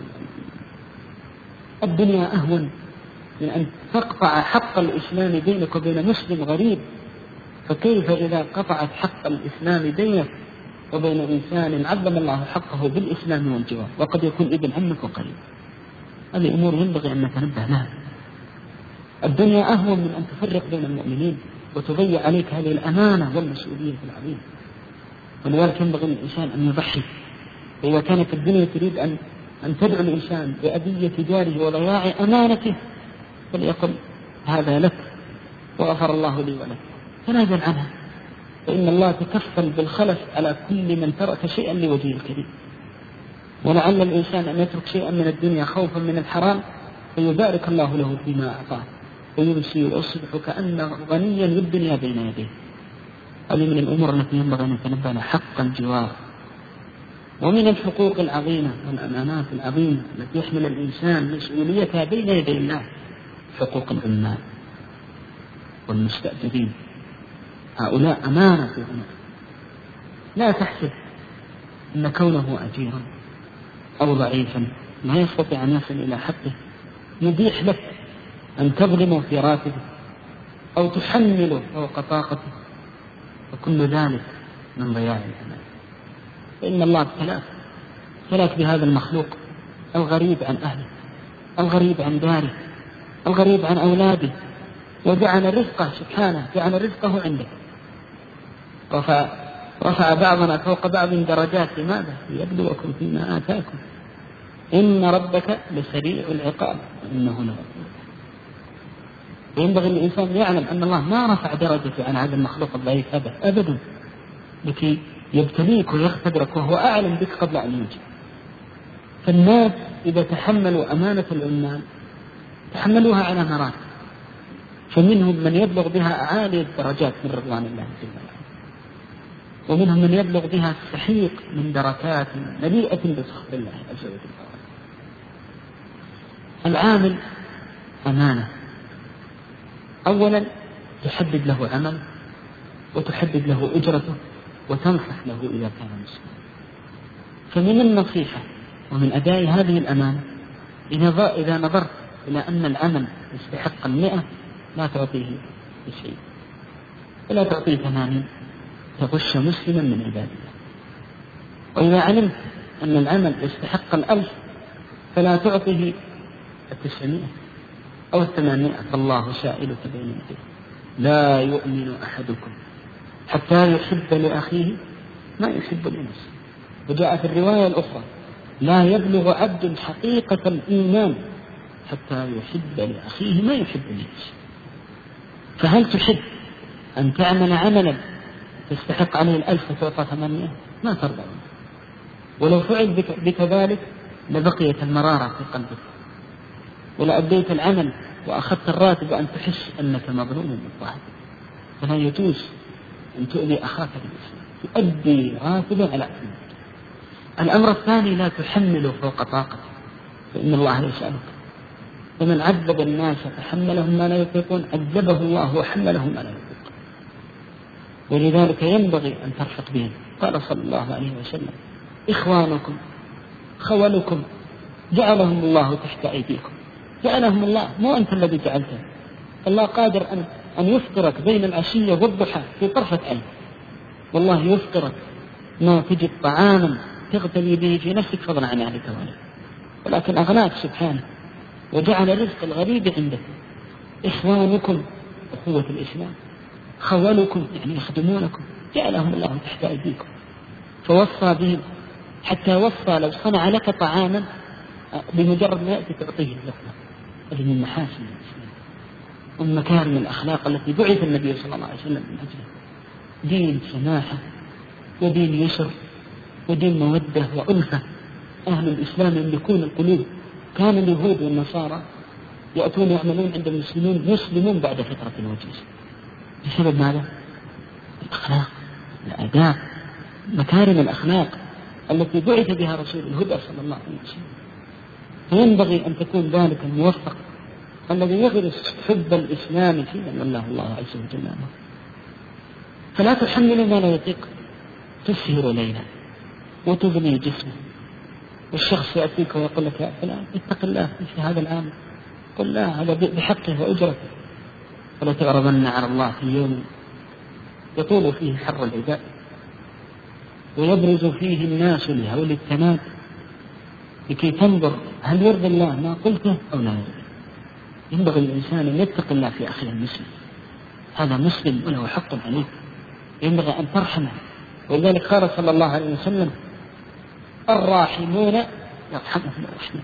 الدنيا أهون من أن تقطع حق الإسلام بينك وبين مسلم غريب، فكيف إذا قطعت حق الإسلام بينك وبين إنسان عظم الله حقه بالإسلام والجوار، وقد يكون ابن عمك وقريب. هذه أمور ينبغي أن نتنبه لها. الدنيا أهون من أن تفرق بين المؤمنين وتضيع عليك هذه الأمانة والمسؤولية العظيمة. ولذلك ينبغي للإنسان أن يضحي. إذا كانت الدنيا تريد أن تدعو الإنسان بأذية جاره وضياع أمانته، فليقل: هذا لك وغفر الله لي ولك، تنازل عنها، فإن الله تكفل بالخلف على كل من ترك شيئا لوجهه الكريم. ولعل الإنسان أن يترك شيئا من الدنيا خوفا من الحرام فيبارك الله له فيما أعطاه، ويمسي ويصبح كأنه غنيا بالدنيا بين يديه. هذه من الأمور التي ينبغي أن نتنبه لها، حق الجوار. ومن الحقوق العظيمة والأمانات العظيمة التي يحمل الإنسان مسؤوليتها بين يدي الله حقوق العمال والمستأجرين. هؤلاء أمانة في عمر. لا تحسب أن كونه أجيرا أو ضعيفا ما يستطيع أن يصل إلى حقه يبيح لك أن تظلمه في راتبه أو تحمله فوق طاقته، وكل ذلك من ضياع الأمان. فإن الله ابتلاك بهذا المخلوق الغريب عن أهله، الغريب عن داره، الغريب عن أولاده، وجعل رزقه سبحانه، جعل رزقه عندك. رفع بعضنا فوق بعض درجات. لماذا؟ ليبلوكم فيما آتاكم. إن ربك لسريع العقاب وإنه لغفور. وينبغي الإنسان يعلم أن الله ما رفع درجته عن هذا المخلوق الضعيف أبدا، لكي يبتليك ويختبرك وهو أعلم بك قبل أن يوجد. فالناس إذا تحملوا أمانة العمال تحملوها على مراتب، فمنهم من يبلغ بها أعالي الدرجات من رضوان الله جل وعلا، ومنهم من يبلغ بها السحيق من دركات مليئة بسخط الله عز وجل. العامل أمانة، أولا تحدد له عمل وتحدد له أجرته وتنصح له إذا كان مسلما. فمن النصيحة ومن أداء هذه الأمانة إذا نظرت إلى أن العمل يستحق 100 لا تعطيه بشيء، ولا تعطيه 80 تغش مسلما من عباد الله. وإذا علمت أن العمل يستحق 1000 فلا تعطيه 900 أو 800، فالله سائلك بين يديه. لا يؤمن أحدكم حتى يحب لأخيه ما يحب لنفسه. وجاء في الرواية الأخرى: لا يبلغ عبد حقيقة الإيمان حتى يحب لأخيه ما يحب لنفسه. فهل تحب أن تعمل عملا تستحق عليه 1000 وتعطى 800؟ ما ترضى. ولو فعل بك ذلك لبقيت المرارة في قلبك، ولا أديت العمل وأخذت الراتب وأن تحس أنك مظلوم بالطاعة. فلا يجوز أن تؤذي أخاك بالإسلام، تؤدي راتبا على أسلامك. الأمر الثاني: لا تحمله فوق طاقته، فإن الله يسألك. فمن عذب الناس فحملهم ما لا يطيقون عذبه الله وحملهم ما لا يطيقون. ولذلك ينبغي أن ترفق بهم. قال صلى الله عليه وسلم: إخوانكم خولكم جعلهم الله تحت أيديكم. جعلهم الله، مو أنت الذي جعلته. الله قادر أن يفطرك بين العشية والضحى في طرفة عين، والله يفطرك ما تجد طعاما تغتني به في نفسك فضلا عن أهلك وولدك، ولكن أغناك سبحانه وجعل رزق الغريب عندك. إخوانكم أخوة الإسلام، خولكم يعني يخدمونكم، جعلهم الله تحت أيديكم. فوصى بهم حتى وصى لو صنع لك طعاما بمجرد ما يأتي تعطيه اللقمة. هذه من محاسن الإسلام ومن مكارم الأخلاق التي بعث النبي صلى الله عليه وسلم من أجلها. دين سماحة ودين يسر ودين مودة وألفة. أهل الإسلام يملكون القلوب. كان اليهود والنصارى يأتون يعملون عند المسلمين يسلمون بعد فترة وجيزة. بسبب ماذا؟ الأخلاق، الآداب، مكارم الأخلاق التي بعث بها رسول الهدى صلى الله عليه وسلم. فينبغي أن تكون ذلك الموفق الذي يغرس حب الإسلام في من والله الله عز وجل. فلا تحمل ما لا يطيق، تسهر ليلا وتبني جسمه، والشخص يأتيك ويقول لك: يا فلان اتق الله في هذا العام. قل: لا، هذا بحقه وأجرته. فلا تعرضن على الله في يوم يطول فيه حر العباد ويبرز فيه الناس لهول التناد، لكي تنظر هل يرضي الله ما قلته أو لا يرضي. ينبغي الإنسان أن يتق الله في أخيه المسلم. هذا مسلم وله حق عليك، ينبغي أن ترحمه. ولذلك قال صلى الله عليه وسلم: الراحمون يرحمهم الرحمن.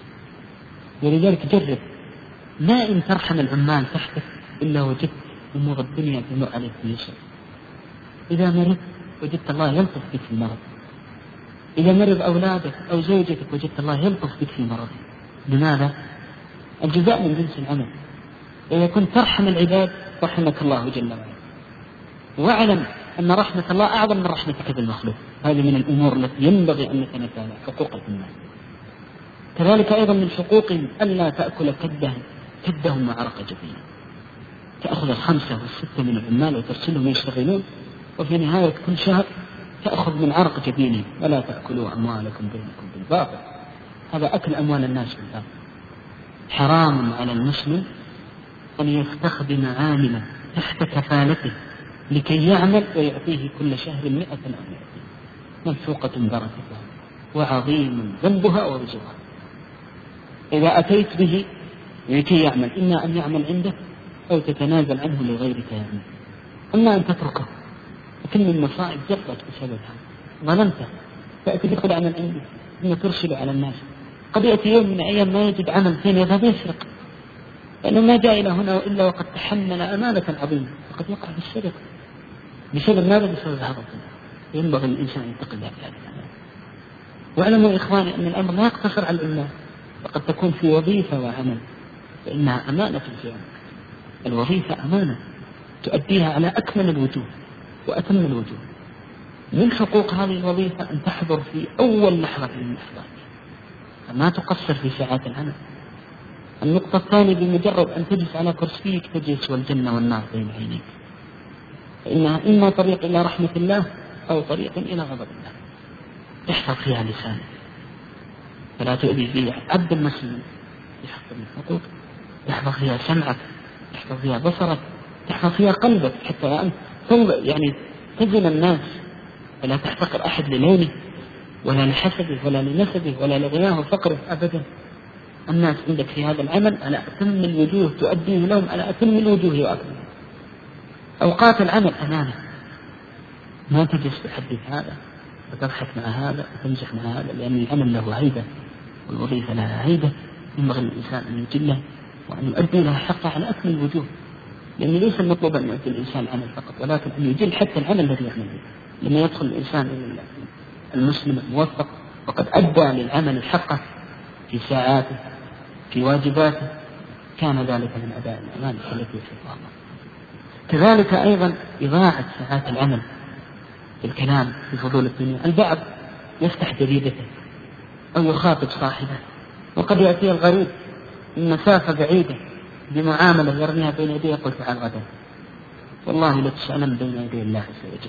ولذلك جرب، ما إن ترحم العمال تحتك إلا وجدت أمور الدنيا تمر عليك بيسر. إذا مرض وجدت الله يلطف بك في المرض. إذا مرض أولادك أو زوجتك وجدت الله يلطف بك في مرض. لماذا؟ الجزاء من جنس العمل. إذا كنت ترحم العباد رحمك الله جل وعلا. واعلم أن رحمة الله أعظم من رحمتك بالمخلوق. هذه من الأمور التي ينبغي أن نتنبه حقوق الناس. كذلك أيضا من حقوقهم ألا تأكل كدهم وعرق جبينهم. تأخذ 5 و6 من العمال وترسلهم يشتغلون، وفي نهاية كل شهر تأخذ من عرق جبينهم: ولا تأكلوا أموالكم بينكم بالباطل. هذا أكل أموال الناس بالباطل. حرام على المسلم أن يستخدم عاملا تحت كفالته لكي يعمل ويعطيه كل شهر 100 أو 200، منفوقة بركتها وعظيم ذنبها ووزرها. إذا أتيت به لكي يعمل، إما أن يعمل عندك أو تتنازل عنه لغيرك يعمل، أما أن تتركه. لكن المصائب جرت بسببها، ظلمته، تأتي تدخل عمل عندك ثم ترسل على الناس. قد يأتي يوم من الأيام ما يجد عمل ثاني يذهب يسرق، لأنه ما جاء إلى هنا إلا وقد تحمل أمانة عظيمة، وقد يقع بالسرقة بسبب ماذا؟ بسبب هذا الظلم. ينبغي الإنسان يتقي الله في هذا الأمر. واعلموا إخواني أن الأمر لا يقتصر على الإملاك، وقد تكون في وظيفة وعمل، فإنها أمانة في العمل. الوظيفة أمانة تؤديها على أكمل الوجوه وأتم الوجوه. من حقوق هذه الوظيفة أن تحضر في أول لحظة من اللحظات، فما تقصر في ساعات العمل. النقطة الثانية: بمجرد أن تجلس على كرسيك تجلس والجنة والنار بين عينيك، فإنها إما طريق إلى رحمة الله أو طريق إلى غضب الله. تحفظ فيها لسانك فلا تؤذي فيها عبد المسلم، يحفظ من حقوق، تحفظ فيها سمعك، تحفظ فيها بصرك، تحفظ فيها قلبك، حتى أنت يعني تزن الناس ولا تحتقر أحد للونه ولا لحسبه ولا لنسبه ولا لغناه وفقره أبدا. الناس عندك في هذا العمل على أتم الوجوه، تؤديه لهم على أتم الوجوه وأكملها. أوقات العمل أمانة، ما تجلس تحدث هذا وتضحك مع هذا وتمزح مع هذا، لأن العمل له هيبة والوظيفة لها هيبة. ينبغي الإنسان أن يجله وأن يؤدي لها حقه على أكمل الوجوه، لأن ليس المطلوب أن يؤدي الإنسان العمل فقط، ولكن أن يجل حتى العمل الذي يعمل به. لما يدخل الإنسان المسلم الموفق وقد أدى للعمل حقه في ساعاته في واجباته، كان ذلك من أداء الأمانة التي يحبها الله. كذلك أيضا إضاعة ساعات العمل بالكلام في فضول الدنيا. البعض يفتح جريدته أو يخاطب صاحبه، وقد يأتي الغريب من مسافة بعيدة بمعاملة يرميها بين يديه يقول: تعال غدا، والله لتسألن بين يدي الله عز وجل.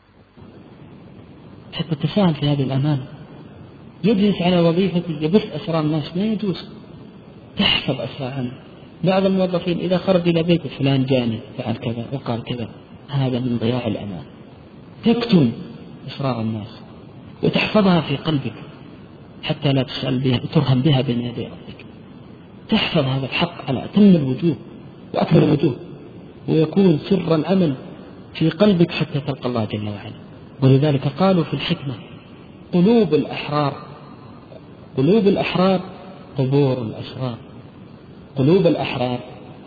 حتى تساهل في هذه الأمانة. يجلس على وظيفته يبث أسرار الناس، ما يجوز. تحفظ أسرارهم. بعض الموظفين إذا خرج إلى بيته: فلان جاني فعل كذا وقال كذا، هذا من ضياع الأمان. تكتم أسرار الناس وتحفظها في قلبك حتى لا تسأل بها وترهم بها بين يدي ربك. تحفظ هذا الحق على أتم الوجوه وأكمل الوجوه، ويكون سر العمل في قلبك حتى تلقى الله جل وعلا. ولذلك قالوا في الحكمة: قلوب الأحرار قبور الأسرار. قلوب الأحرار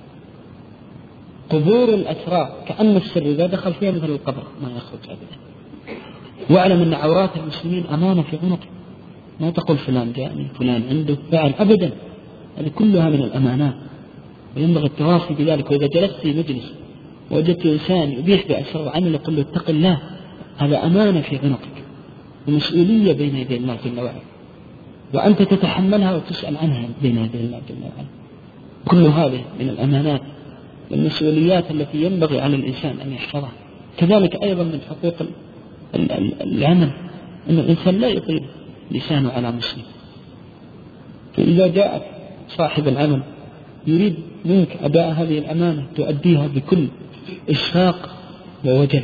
قبور الأسرار، كأن السر إذا دخل فيها مثل القبر ما يخرج أبدا. واعلم أن عورات المسلمين أمانة في عنقك، ما تقول فلان جاءني فلان عنده فعل أبدا، هذه كلها من الأمانات، وينبغي التواصي بذلك. وإذا جلست في مجلس ووجدت إنسان يبيح بأسرار عمل يقول له: اتق الله، هذا أمانة في عنقك ومسؤولية بين يدي الله جل وعلا، وأنت تتحملها وتسأل عنها بين يدي الله جل وعلا. كل هذه من الأمانات والمسؤوليات التي ينبغي على الإنسان أن يحفظها. كذلك أيضا من حقوق العمل أن الإنسان لا يطيل لسانه على مسلم. فإذا جاءت صاحب العمل يريد منك أداء هذه الأمانة تؤديها بكل إشفاق ووجل،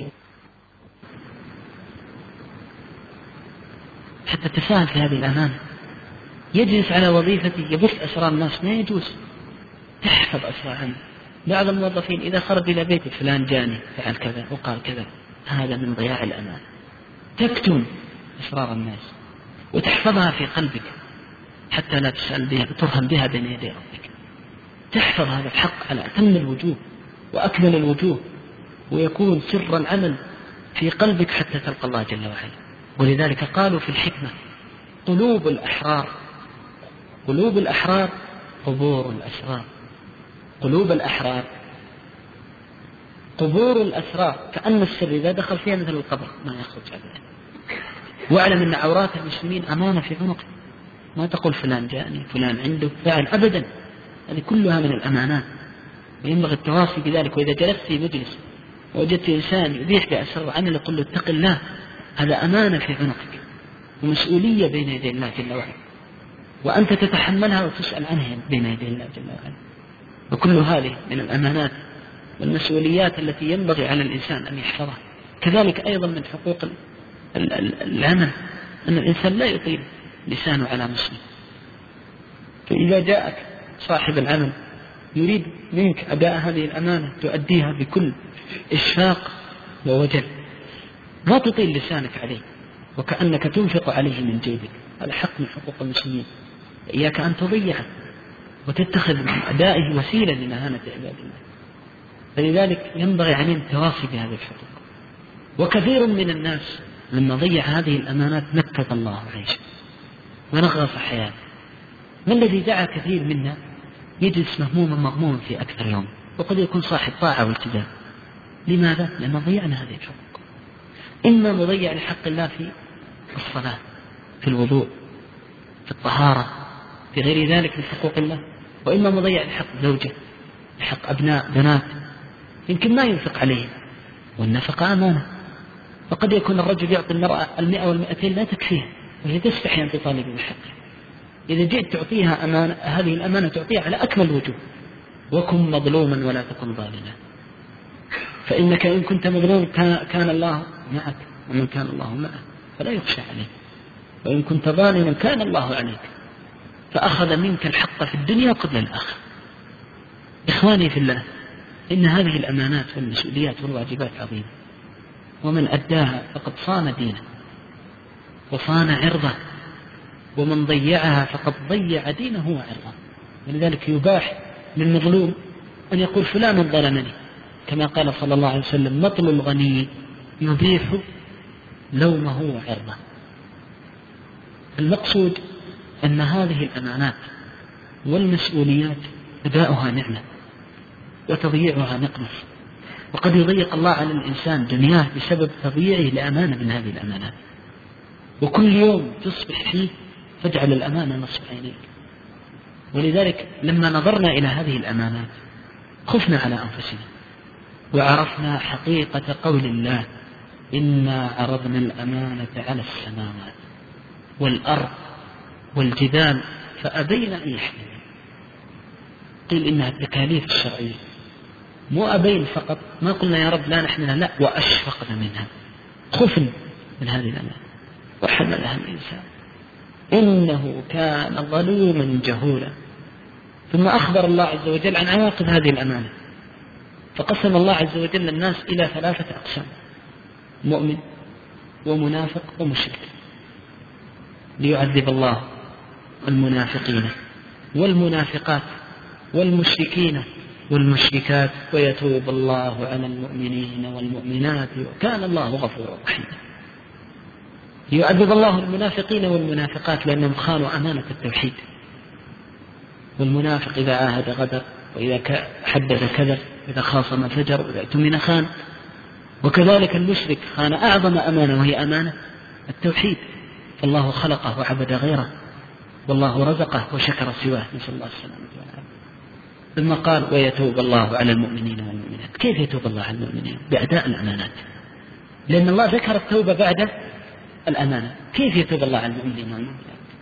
حتى تساهل في هذه الأمانة. يجلس على وظيفته يبث أسرار الناس، ما يجوز. تحفظ أسرارهم. بعض الموظفين إذا خرج إلى بيته: فلان جاني فعل كذا وقال كذا، هذا من ضياع الأمان. تكتم أسرار الناس وتحفظها في قلبك حتى لا تسأل بها وترهم بها بين يدي ربك. تحفظ هذا الحق على أتم الوجوه وأكمل الوجوه، ويكون سر العمل في قلبك حتى تلقى الله جل وعلا. ولذلك قالوا في الحكمة: قلوب الأحرار قبور الأسرار. قلوب الأحرار قبور الأسرار، كأن السر إذا دخل فيها مثل القبر ما يخرج أبدا. واعلم أن عورات المسلمين أمانة في عنقك، ما تقول فلان جاءني فلان عنده فعل أبدا، هذه كلها من الأمانات، وينبغي التواصي بذلك. وإذا جلست في مجلس ووجدت إنسان يبيح بأسرار عمل يقول له: اتق الله، هذا أمانة في عنقك ومسؤولية بين يدي الله جل وعلا، وأنت تتحملها وتسأل عنها بين يدي الله جل وعلا. وكل هذه من الأمانات والمسؤوليات التي ينبغي على الإنسان أن يحفظها. كذلك أيضا من حقوق العمل أن الإنسان لا يطيل لسانه على مسلم. فإذا جاءك صاحب العمل يريد منك أداء هذه الأمانة تؤديها بكل إشفاق ووجل، ما تطيل لسانك عليه وكأنك تنفق عليه من جيبك. هذا حق من حقوق المسلمين، إياك أن تضيعه وتتخذ من أدائه وسيلة لمهانة عباد الله. فلذلك ينبغي علينا التواصي بهذه الحقوق. وكثير من الناس لما ضيع هذه الأمانات نكد الله عيشه ونغص حياته. ما الذي دعا كثير منا يجلس مهموما مغموما في أكثر يوم، وقد يكون صاحب طاعة والتزام. لماذا؟ لأن ضيعنا هذه الحقوق. إما مضيع لحق الله في الصلاة، في الوضوء، في الطهارة، في غير ذلك من حقوق الله، وإما مضيع لحق زوجة، لحق أبناء بنات يمكن ما ينفق عليهم، والنفقة أمانة. فقد يكون الرجل يعطي المرأة 100 و200 لا تكفيها وهي تستحي أن تطالب بحقها. إذا جئت تعطيها أمانة، هذه الأمانة تعطيها على أكمل وجه. وكن مظلوما ولا تكن ظالما، فإنك إن كنت مظلوم كان الله معك، ومن كان الله معه فلا يخشى عليك، وإن كنت ظالما كان الله عليك فأخذ منك الحق في الدنيا قبل الآخرة. إخواني في الله، إن هذه الأمانات والمسؤوليات والواجبات عظيمة، ومن أداها فقد صان دينه وصان عرضه، ومن ضيعها فقد ضيع دينه وعرضه. ولذلك يباح للمظلوم أن يقول فلان ظلمني، كما قال صلى الله عليه وسلم: مطل الغني يبيح لومه وعرضه. المقصود أن هذه الأمانات والمسؤوليات أداؤها نعمة وتضييعها نقمة، وقد يضيق الله على الإنسان دنياه بسبب تضييعه لأمانة من هذه الأمانات. وكل يوم تصبح فيه فاجعل الأمانة نصب عينيك. ولذلك لما نظرنا إلى هذه الأمانات خفنا على أنفسنا وعرفنا حقيقة قول الله: إنا عرضنا الأمانة على السماوات والأرض والجبال فأبين أن يحملنها. قيل إنها التكاليف الشرعية، مو أبين فقط، ما قلنا يا رب لا نحملها، لا، وأشفقنا منها، خفنا من هذه الأمانة وحملها الإنسان إنه كان ظلوما جهولا. ثم أخبر الله عز وجل عن عواقب هذه الأمانة، فقسم الله عز وجل الناس إلى 3 أقسام: مؤمن ومنافق ومشرك، ليعذب الله المنافقين والمنافقات والمشركين والمشركات ويتوب الله على المؤمنين والمؤمنات وكان الله غفورا رحيما. ليعذب الله المنافقين والمنافقات لأنهم خانوا أمانة التوحيد، والمنافق إذا عاهد غدر، وإذا حدث كذب، إذا خاصم فجر، وإذا اؤتمن خان. وكذلك المشرك خان أعظم أمانة وهي أمانة التوحيد، فالله خلقه وعبد غيره، والله رزقه وشكر سواه، نسأل الله السلامة والعافية. ثم قال: ويتوب الله على المؤمنين والمؤمنات. كيف يتوب الله على المؤمنين؟ بأداء الأمانات، لأن الله ذكر التوبة بعد الأمانة. كيف يتوب الله على المؤمنين والمؤمنات؟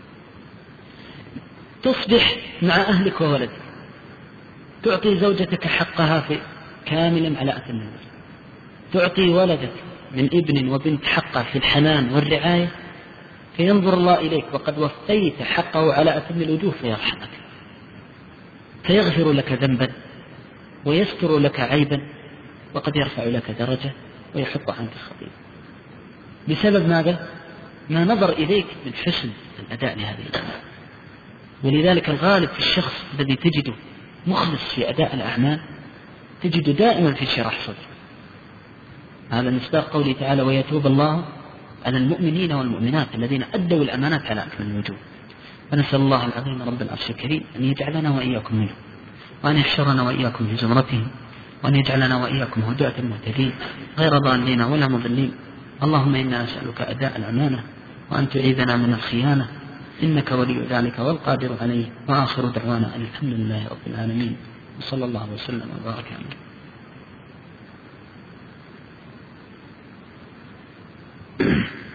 تصبح مع أهلك وولدك، تعطي زوجتك حقها في كاملا على أكمل وجه، تعطي ولدك من ابن وبنت حقه في الحنان والرعاية، فينظر الله إليك وقد وفيت حقه على أتم الوجوه فيرحمك، فيغفر لك ذنبا ويستر لك عيبا، وقد يرفع لك درجة ويحط عنك خطيئة. بسبب ماذا؟ ما نظر إليك من حسن الأداء لهذه الأمانة. ولذلك الغالب في الشخص الذي تجده مخلص في أداء الأعمال تجده دائما في شرح صدر. هذا مصداق قوله تعالى: ويتوب الله على المؤمنين والمؤمنات الذين أدوا الأمانات على أكمل الوجوه. فنسأل الله العظيم رب العرش الكريم أن يجعلنا وإياكم منه، وأن يحشرنا وإياكم في زمرته، وأن يجعلنا وإياكم هداة المهتدين غير ضالين ولا مضلين. اللهم إنا نسألك أداء الأمانة وأن تعيذنا من الخيانة، إنك ولي ذلك والقادر عليه. وآخر دعوانا أن الحمد لله رب العالمين، وصلى الله وسلم وبارك عليه.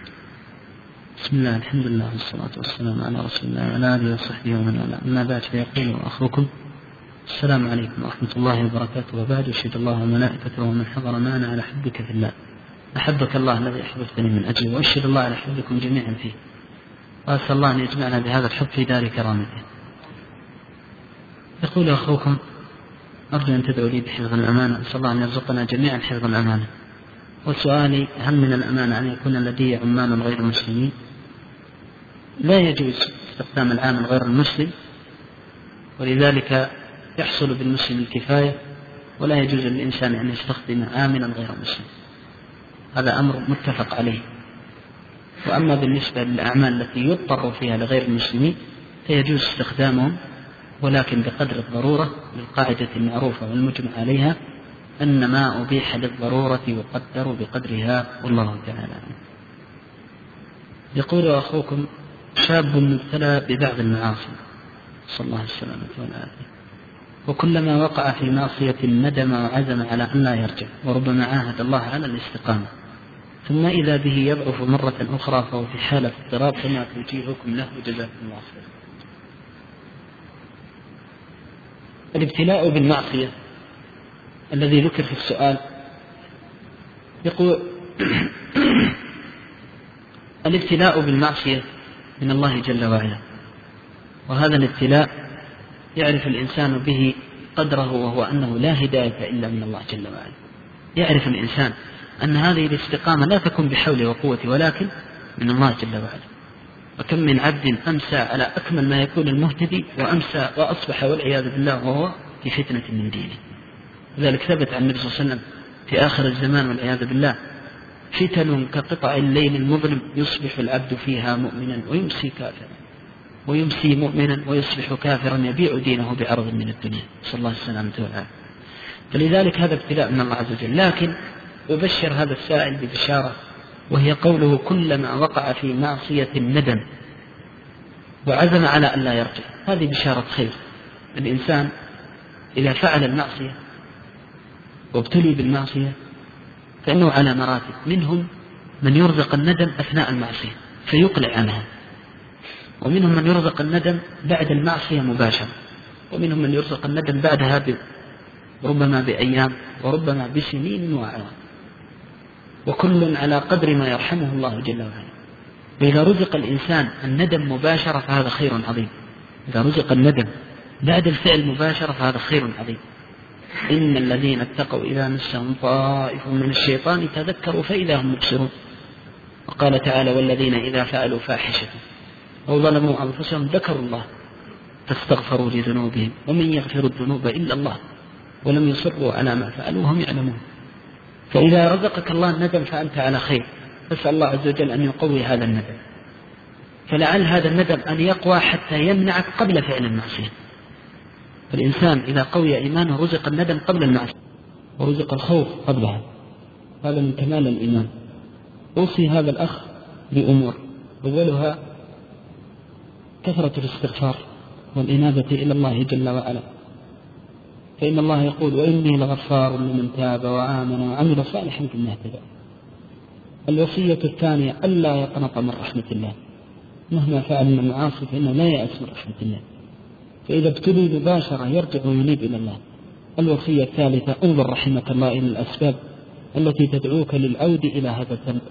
بسم الله، الحمد لله والصلاة والسلام على رسول الله وعلى آله وصحبه ومن والاه. أما بعد، فيقول أخوكم: السلام عليكم ورحمة الله وبركاته، وبعد. أشهد الله وملائكته ومن حضر معنا على حبك في الله، أحبك الله الذي أحببتني من أجله، وأشهد الله على حبكم جميعا فيه، وأسأل الله أن يجمعنا بهذا الحب في دار كرامته. يقول أخوكم: أرجو أن تدعوا لي بحفظ الأمانة، أسأل الله أن يرزقنا جميعا حفظ الأمانة. وسؤالي: هل من الأمانة أن يكون لدي عمال غير مسلمين؟ لا يجوز استخدام العامل غير المسلم، ولذلك يحصل بالمسلم الكفاية، ولا يجوز للإنسان أن يستخدم عاملا غير مسلم، هذا أمر متفق عليه. وأما بالنسبة للأعمال التي يضطر فيها لغير المسلمين فيجوز استخدامهم، ولكن بقدر الضرورة، للقاعدة المعروفة والمجمع عليها أن ما أبيح للضرورة يقدر بقدرها، والله تعالى. يقول أخوكم: شاب مبتلى ببعض المعاصي، صلى الله السلامة والعافية، وكلما وقع في معصية ندم وعزم على أن لا يرجع، وربما عاهد الله على الاستقامة، ثم إذا به يضعف مرة أخرى فهو في حالة اضطراب، فما توجيهكم له جزاكم الله خيرا؟ الابتلاء بالمعصية الذي ذكر في السؤال، يقول: الابتلاء بالمعصية من الله جل وعلا، وهذا الابتلاء يعرف الإنسان به قدره، وهو أنه لا هداية إلا من الله جل وعلا. يعرف الإنسان أن هذه الاستقامة لا تكون بحوله وقوته، ولكن من الله جل وعلا. وكم من عبد أمسى على أكمل ما يكون المهتدي، وأمسى وأصبح والعياذ بالله وهو في فتنة من دينه. لذلك ثبت عن النبي صلى الله عليه وسلم في آخر الزمان والعياذ بالله: فتن كقطع الليل المظلم، يصبح العبد فيها مؤمنا ويمسي كافرا، ويمسي مؤمنا ويصبح كافرا، يبيع دينه بعرض من الدنيا، صلى الله السلامة والعافية. فلذلك هذا ابتلاء من الله عز وجل. لكن أبشر هذا السائل ببشارة، وهي قوله: كلما وقع في معصية ندم وعزم على أن لا يرجع. هذه بشارة خير. الإنسان إذا فعل المعصية وابتلي بالمعصية فإنه على مراتب، منهم من يرزق الندم أثناء المعصية فيقلع عنها، ومنهم من يرزق الندم بعد المعصية مباشرة، ومنهم من يرزق الندم بعدها ربما بأيام وربما بسنين وأعوام، وكل على قدر ما يرحمه الله جل وعلا. وإذا رزق الإنسان الندم مباشرة فهذا خير عظيم، إذا رزق الندم بعد الفعل مباشرة فهذا خير عظيم. إن الذين اتقوا إذا مسهم طائف من الشيطان تذكروا فإذا هم مبصرون. وقال تعالى: والذين إذا فعلوا فاحشة أو ظلموا أنفسهم ذكروا الله فاستغفروا لذنوبهم ومن يغفر الذنوب إلا الله ولم يصروا على ما فعلوا وهم يعلمون. فإذا رزقك الله الندم فأنت على خير، فاسأل الله عز وجل أن يقوي هذا الندم، فلعل هذا الندم أن يقوى حتى يمنعك قبل فعل المعصية. فالإنسان إذا قوي إيمانه رزق الندم قبل المعصية، ورزق الخوف قبلها، هذا من كمال الإيمان. أوصي هذا الأخ بأمور، أولها كثرة الاستغفار والإنابة إلى الله جل وعلا، فإن الله يقول: وإني لغفار لمن تاب وآمن وعمل صالحا ثم اهتدى. الوصية الثانية: ألا يقنط من رحمة الله، مهما فعل من المعاصي فإنه لا يأس من رحمة الله، فإذا ابتلي مباشرة يرجع وينيب إلى الله. الوصية الثالثة: انظر رحمك الله إلى الأسباب التي تدعوك للعود إلى هذا الذنب،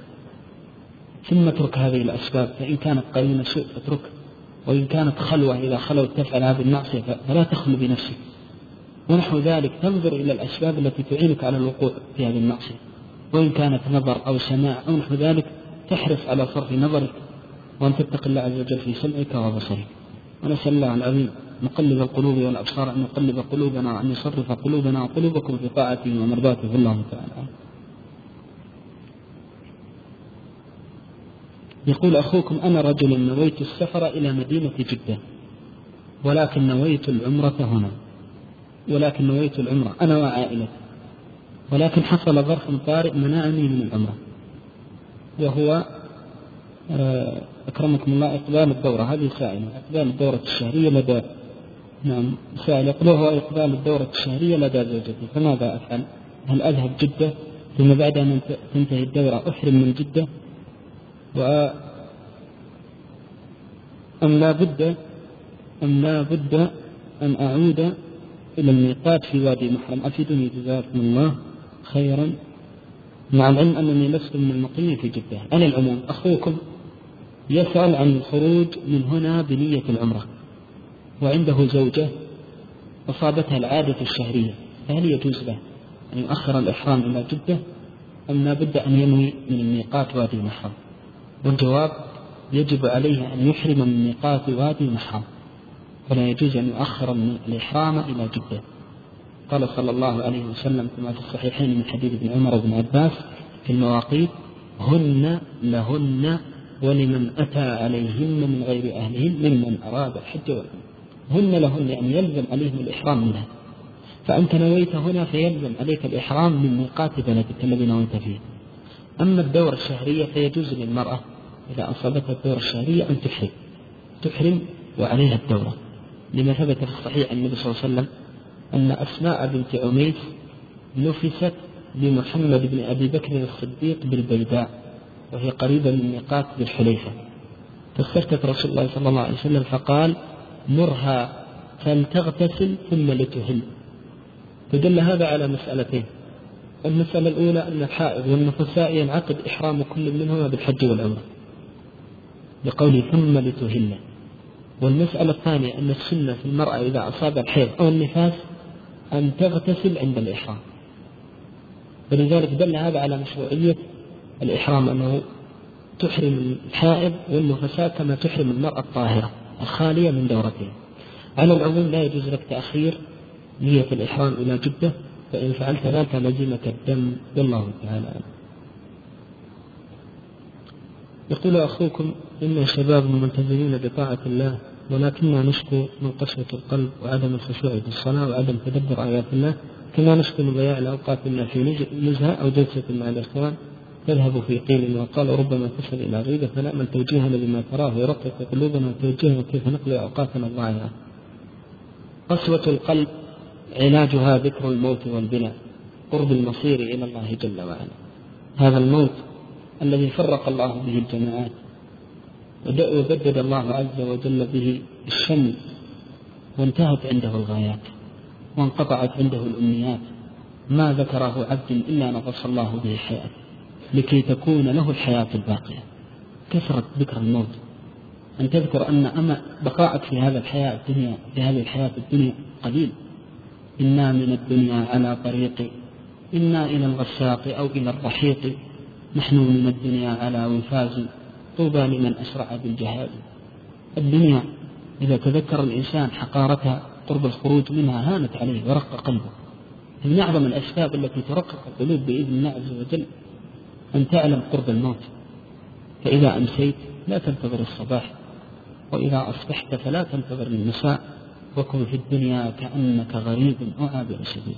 ثم اترك هذه الأسباب، فإن كانت قرينة سوء فاترك، وإن كانت خلوة إذا خلوت تفعل هذه المعصية فلا تخلو بنفسك، ونحو ذلك. تنظر إلى الأسباب التي تعينك على الوقوع في هذه المعصية، وإن كانت نظر أو سماع أو نحو ذلك تحرص على صرف نظرك، وأن تتق الله عز وجل في سمعك وبصرك. ونسأل الله العظيم مقلب القلوب والأبصار أن يقلب قلوبنا وأن يصرف قلوبنا وقلوبكم في طاعته ومرضاته، الله تعالى. يقول أخوكم: أنا رجل نويت السفر إلى مدينة جدة، ولكن نويت العمرة أنا وعائلتي، ولكن حصل ظرف طارئ منعني من العمرة، وهو أكرمكم الله إقبال الدورة. هذه سائلة: إقبال الدورة الشهرية لدى سائل يقوله إقبال الدورة الشهرية لدى زوجتي، فماذا أفعل؟ هل أذهب جدة ثم بعد أن تنتهي الدورة أحرم من جدة أم لا بد أن أعود إلى الميقات في وادي محرم؟ أفيدني جزاكم الله خيرا، مع العلم أنني لست من المقيمين في جدة. على العموم أخوكم يسأل عن الخروج من هنا بنية العمرة، وعنده زوجة أصابتها العادة الشهرية، فهل يجوز له أن يؤخر الإحرام إلى جدة أم لا بد أن ينوي من الميقات وادي محرم؟ والجواب: يجب عليه أن يحرم من ميقات وادي محرم، ولا يجوز أن يؤخر الإحرام إلى جدة. قال صلى الله عليه وسلم كما في الصحيحين من حديث ابن عمر وابن عباس في المواقيت: هن لهن ولمن أتى عليهن من غير أهلهن ممن أراد الحج والعمرة. هن لهن يعني يلزم عليهم الإحرام منها، فأنت نويت هنا فيلزم عليك الإحرام من ميقات بلدك الذي نويت فيه. أما الدورة الشهرية فيجوز للمرأة إذا أصابتها الدورة الشهرية أن تحرم وعليها الدورة، لما ثبت في الصحيح عن النبي صلى الله عليه وسلم أن أسماء بنت عميس نفست لمحمد بن أبي بكر الصديق بالبيداء، وهي قريبة من ميقات ذي الحليفة، فاستفتت رسول الله صلى الله عليه وسلم فقال: مرها فلتغتسل ثم لتهل. فدل هذا على مسألتين: المسألة الأولى أن الحائض والنفساء ينعقد إحرام كل منهما بالحج والعمرة بقوله ثم لتهل. والمسألة الثانية أن السنة في المرأة إذا أصاب الحيض أو النفاس أن تغتسل عند الإحرام، فلذلك دل هذا على مشروعية الإحرام، أنه تحرم الحائض والنفساء كما تحرم المرأة الطاهرة الخالية من دورتها. على العموم لا يجوز لك تأخير نية الإحرام إلى جدة، فإن فعلت ذلك لزمك الدم، والله تعالى. يقول أخوكم: إن شباب ملتزمين بطاعة الله، ولكننا نشكو من قسوة القلب وعدم الخشوع في الصلاة وعدم تدبر آيات الله، كما نشكو من ضياع الأوقات إلا في نزهة أو جلسة مع الإخوان تذهب في قيل وقال ربما تصل إلى غيبة، فنأمل توجيهنا بما تراه يرقق قلوبنا وتوجهنا كيف نقضي أوقاتنا الضائعة. قسوة القلب علاجها ذكر الموت والبناء، قرب المصير إلى الله جل وعلا. هذا الموت الذي فرق الله به الجماعات وبدد الله عز وجل به الشمل، وانتهت عنده الغايات وانقطعت عنده الأمنيات، ما ذكره عبد إلا نقص الله به حياته لكي تكون له الحياة الباقية. كثرة ذكر الموت، أن تذكر أن بقاءك في هذه الحياة الدنيا قليل. إنا من الدنيا على طريق، إنا إلى الغساق أو إلى الرحيق، نحن من الدنيا على وفاز، طوبى لمن أسرع بالجهاد. الدنيا إذا تذكر الإنسان حقارتها قرب الخروج منها هانت عليه ورق قلبه. من أعظم الأسباب التي ترقق القلوب بإذن الله عز وجل أن تعلم قرب الموت، فإذا أمسيت لا تنتظر الصباح، وإذا أصبحت فلا تنتظر المساء، وكن في الدنيا كأنك غريب أو عابر سبيل.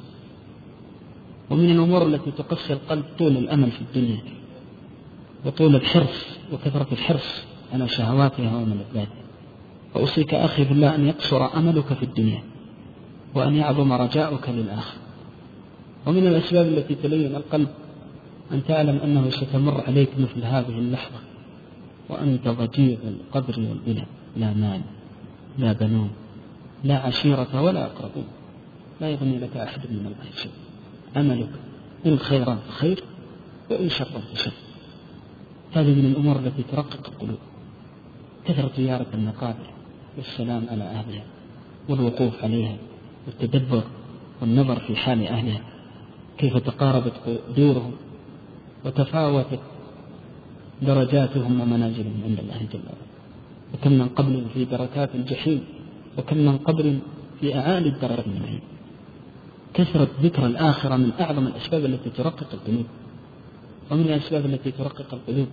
ومن الأمور التي تقسي القلب طول الأمل في الدنيا، وطول الحرص وكثرة الحرص على شهواتها وملذاتها. فأوصيك أخي في الله أن يقصر أملك في الدنيا، وأن يعظم رجاؤك للآخرة. ومن الأسباب التي تلين القلب أن تعلم أنه ستمر عليك مثل هذه اللحظة وأنت ضجيع القدر والبناء، لا مال لا بنون لا عشيرة ولا أقربون، لا يغني لك أحد من الله شيء. أملك إن خيرا فخير وإن شرا فشر. هذه من الأمور التي ترقق القلوب، كثرة زيارة المقابر والسلام على أهلها والوقوف عليها والتدبر والنظر في حال أهلها، كيف تقاربت قدورهم وتفاوتت درجاتهم ومنازلهم عند الله جل وعلا، وكم من قبل في دركات الجحيم، وكم من قبل في أعالي الدرجات النعيم. كثرة ذكر الآخرة من أعظم الأسباب التي ترقق القلوب. ومن الأسباب التي ترقق القلوب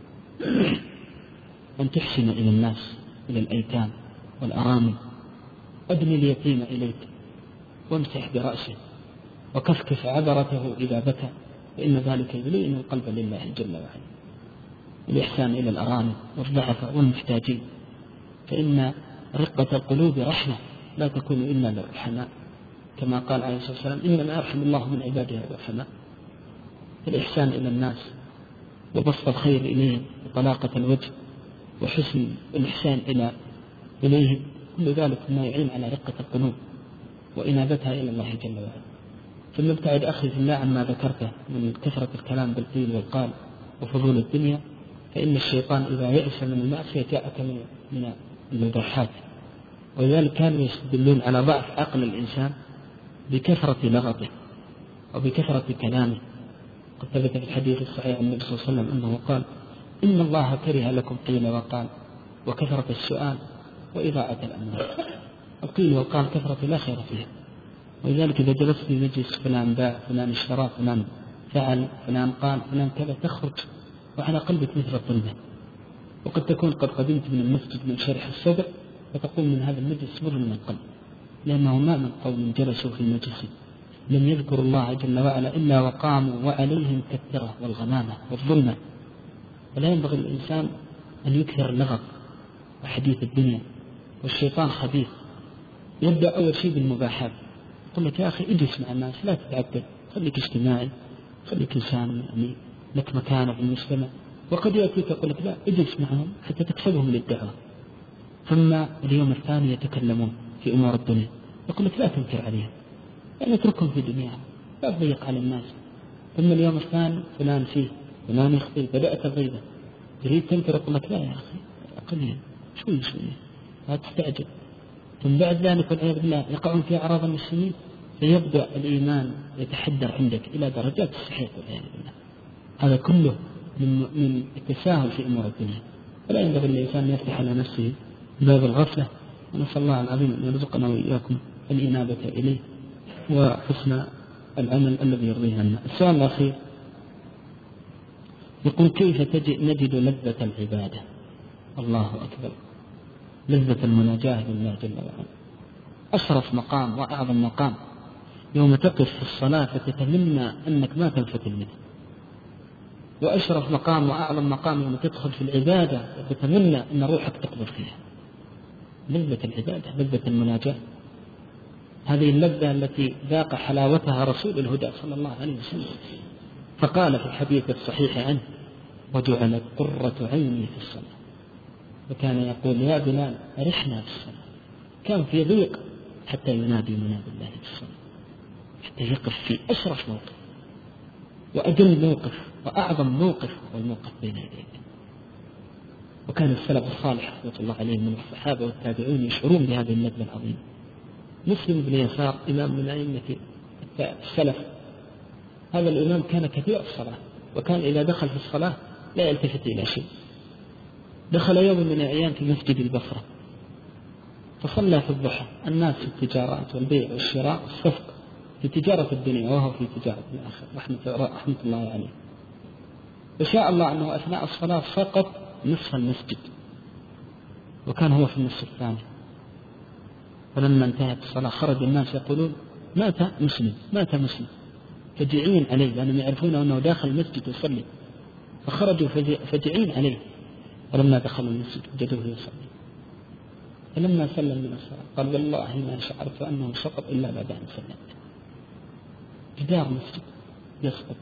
أن تحسن إلى الناس، إلى الأيتام والأرامل. أدني اليتيم إليك وامسح برأسه وكفكف عبرته إذا بكى، فإن ذلك يلين القلب لله جل وعلا. الإحسان إلى الأرامل والضعفاء والمحتاجين، فإن رقة القلوب رحمة لا تكون إلا للرحماء، كما قال عليه الصلاة والسلام: إنما يرحم الله من عباده الرحماء. الإحسان إلى الناس وبسط الخير إليهم وطلاقة الوجه وحسن الإحسان إلى إليه، كل ذلك ما يعين على رقة القلوب وإنابتها إلى الله جل وعلا. ثم ابتعد أخي في الله عما ذكرته من كثرة الكلام بالقيل والقال وفضول الدنيا، فإن الشيطان إذا يأس من المعصية جاءك من المباحات. ولذلك كانوا يستدلون على ضعف عقل الإنسان بكثرة لغطه وبكثرة كلامه. قد ثبت في الحديث الصحيح عن النبي صلى الله عليه وسلم أنه قال: إن الله كره لكم قيل وقال وكثرة السؤال وإضاعة الأموال. القيل والقال كثرة لا خير فيها. ولذلك إذا جلست في مجلس فلان باع فلان اشترى فلان فعل فلان قال فلان كذا، تخرج وعلى قلبك مثل الظلمة. وقد تكون قد قدمت من المسجد من شرح الصدر فتقوم من هذا المجلس مظلم القلب، لأنه ما من قوم جلسوا في مجلس لم يذكروا الله جل وعلا إلا وقاموا وعليهم كالترة والغمامة والظلمة. ولا ينبغي الإنسان أن يكثر اللغط وحديث الدنيا. والشيطان خبيث، يبدأ أول شيء بالمباحات. يقول لك: يا أخي اجلس مع الناس، لا تتعبد، خليك اجتماعي، خليك إنسان يعني لك مكانة في المجتمع. وقد يأتيك يقول لك: لا، اجلس معهم حتى تكسبهم للدعوة. ثم اليوم الثاني يتكلمون في أمور الدنيا، يقول لك: لا تنكر عليهم، يعني اتركهم في دنياهم، لا تضيق على الناس. ثم اليوم الثاني فلان فيه فلان يخطي، بدأت الغيبة، تريد تنكر، يقول لك: لا يا أخي، قليلا، شوي لا تستعجل. ثم بعد ذلك والعياذ بالله يقعون في أعراض المسلمين، فيبدأ الإيمان يتحدر عندك إلى درجات الصحيح والعياذ بالله. هذا كله من التساهل في أمور الدنيا. ولا ينبغي الإنسان يفتح على نفسه باب الغفلة. ونسأل الله العظيم أن يرزقنا وإياكم الإنابة إليه وحسن العمل الذي يرضيه عنا. السؤال الأخير يقول: كيف نجد لذة العبادة؟ الله أكبر، لذة المناجاة لله جل وعلا. أشرف مقام وأعظم مقام يوم تقف في الصلاة فتتمنى أنك ما تنفتل منه، وأشرف مقام وأعظم مقام يوم تدخل في العبادة وتتمنى أن روحك تقبض فيها. لذة العبادة، لذة المناجاة، هذه اللذة التي ذاق حلاوتها رسول الهدى صلى الله عليه وسلم، فقال في الحديث الصحيح عنه: وجعلت قرة عيني في الصلاة. وكان يقول: يا بلال أرحنا في الصلاة. كان في ضيق حتى ينادي منادي الله في الصلاة، حتى يقف في أشرف موقف وأجل موقف وأعظم موقف هو الموقف بين يديه. وكان السلف الصالح رحمة الله عليهم من الصحابة والتابعون يشعرون بهذه اللذة العظيمة. مسلم بن يسار إمام من أئمة السلف، هذا الإمام كان كثير الصلاة، وكان إذا دخل في الصلاة لا يلتفت إلى شيء. دخل يوم من الأيام في مسجد البصرة فصلى في الضحى، الناس في التجارات والبيع والشراء والصفق، في تجارة الدنيا وهو في تجارة الآخرة رحمة الله عليه. وشاء الله أنه أثناء الصلاة سقط نصف المسجد، وكان هو في النصف الثاني. فلما انتهت الصلاة خرج الناس يقولون: مات مسلم، فجعين عليه، لأنهم يعرفون أنه داخل المسجد يصلي. فخرجوا فجعين عليه. فلما دخلوا المسجد وجدوه يصلي. فلما سلم من الصلاة قال: والله ما شعرت أنه سقط إلا بعد أن سلمت. جدار مسجد يسقط.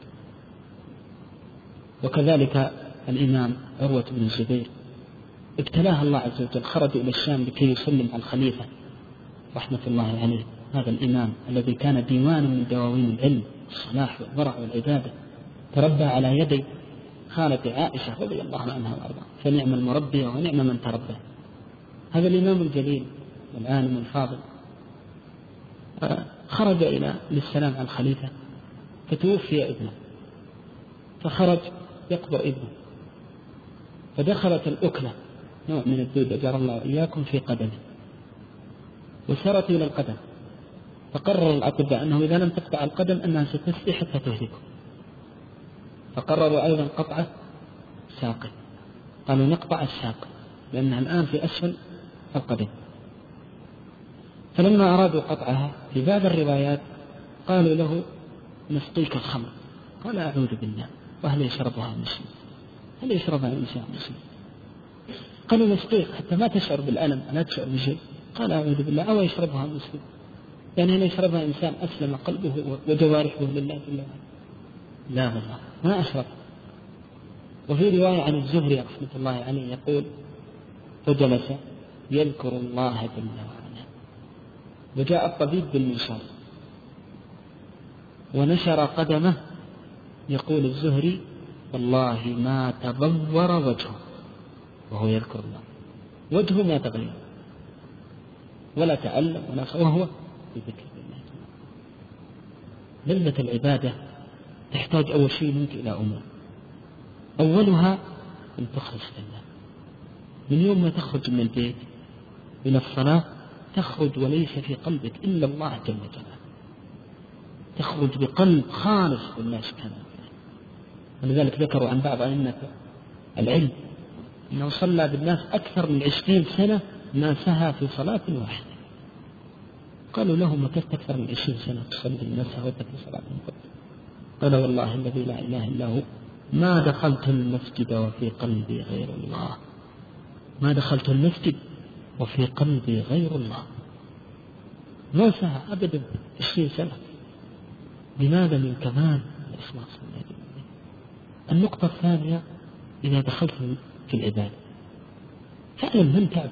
وكذلك الإمام عروة بن الزبير ابتلاه الله عز وجل، خرج إلى الشام لكي يسلم على الخليفة رحمة الله عليه. هذا الإمام الذي كان ديوان من دواوين العلم والصلاح والورع والعبادة، تربى على يدي خالة عائشة رضي الله عنها وأرضاها، فنعم المربية ونعم من تربى. هذا الإمام الجليل والعالم الفاضل خرج للسلام على الخليفة، فتوفي ابنه، فخرج يقبر ابنه، فدخلت الأكلة نوع من الدودة جار الله إياكم في قدمه، وسرت إلى القدم. فقرر الأطباء أنه إذا لم تقطع القدم أنها ستسقي حتى تهلكه، فقرروا أيضا قطعة ساقه، قالوا نقطع الساق لأنها الآن في أسفل القدم. فلما أرادوا قطعها في بعض الروايات قالوا له: نسقيك الخمر. قال: أعوذ بالله، وهل يشربها مسلم؟ هل يشربها إنسان مسلم؟ قالوا: نسقيك حتى ما تشعر بالألم، لا تشعر بشيء. قال: أعوذ بالله، أو يشربها مسلم؟ يعني هل يشربها إنسان أسلم قلبه وجوارحه لله جل وعلا؟ لا والله ما أشرب. وفي رواية عن الزهري رحمة الله عليه يقول: فجلس يذكر الله جل وعلا. وجاء الطبيب بالمنشار ونشر قدمه، يقول الزهري: والله ما تبور وجهه وهو يذكر الله، وجهه ما تغير ولا تألم وهو بذكر الله. لذة العبادة تحتاج أول شيء منك إلى أمور، أولها أن تخرج لله. من يوم ما تخرج من البيت إلى الصلاة تخرج وليس في قلبك إلا الله جل جلاله، تخرج بقلب خالص لله سبحانه وتعالى. ولذلك ذكروا عن بعض أئمة العلم أنه صلى بالناس أكثر من 20 سنة ما سهى في صلاة واحدة. قالوا له: مكثت أكثر من 20 سنة تصلي بالناس سهوت في صلاة واحدة؟ قال: والله الذي لا إله إلا هو ما دخلت المسجد وفي قلبي غير الله، ما دخلت المسجد وفي قلبي غير الله. ما سهى أبدا 20 سنة. لماذا؟ من كمال الإخلاص. النقطة الثانية: إذا دخلت في العبادة فاعلم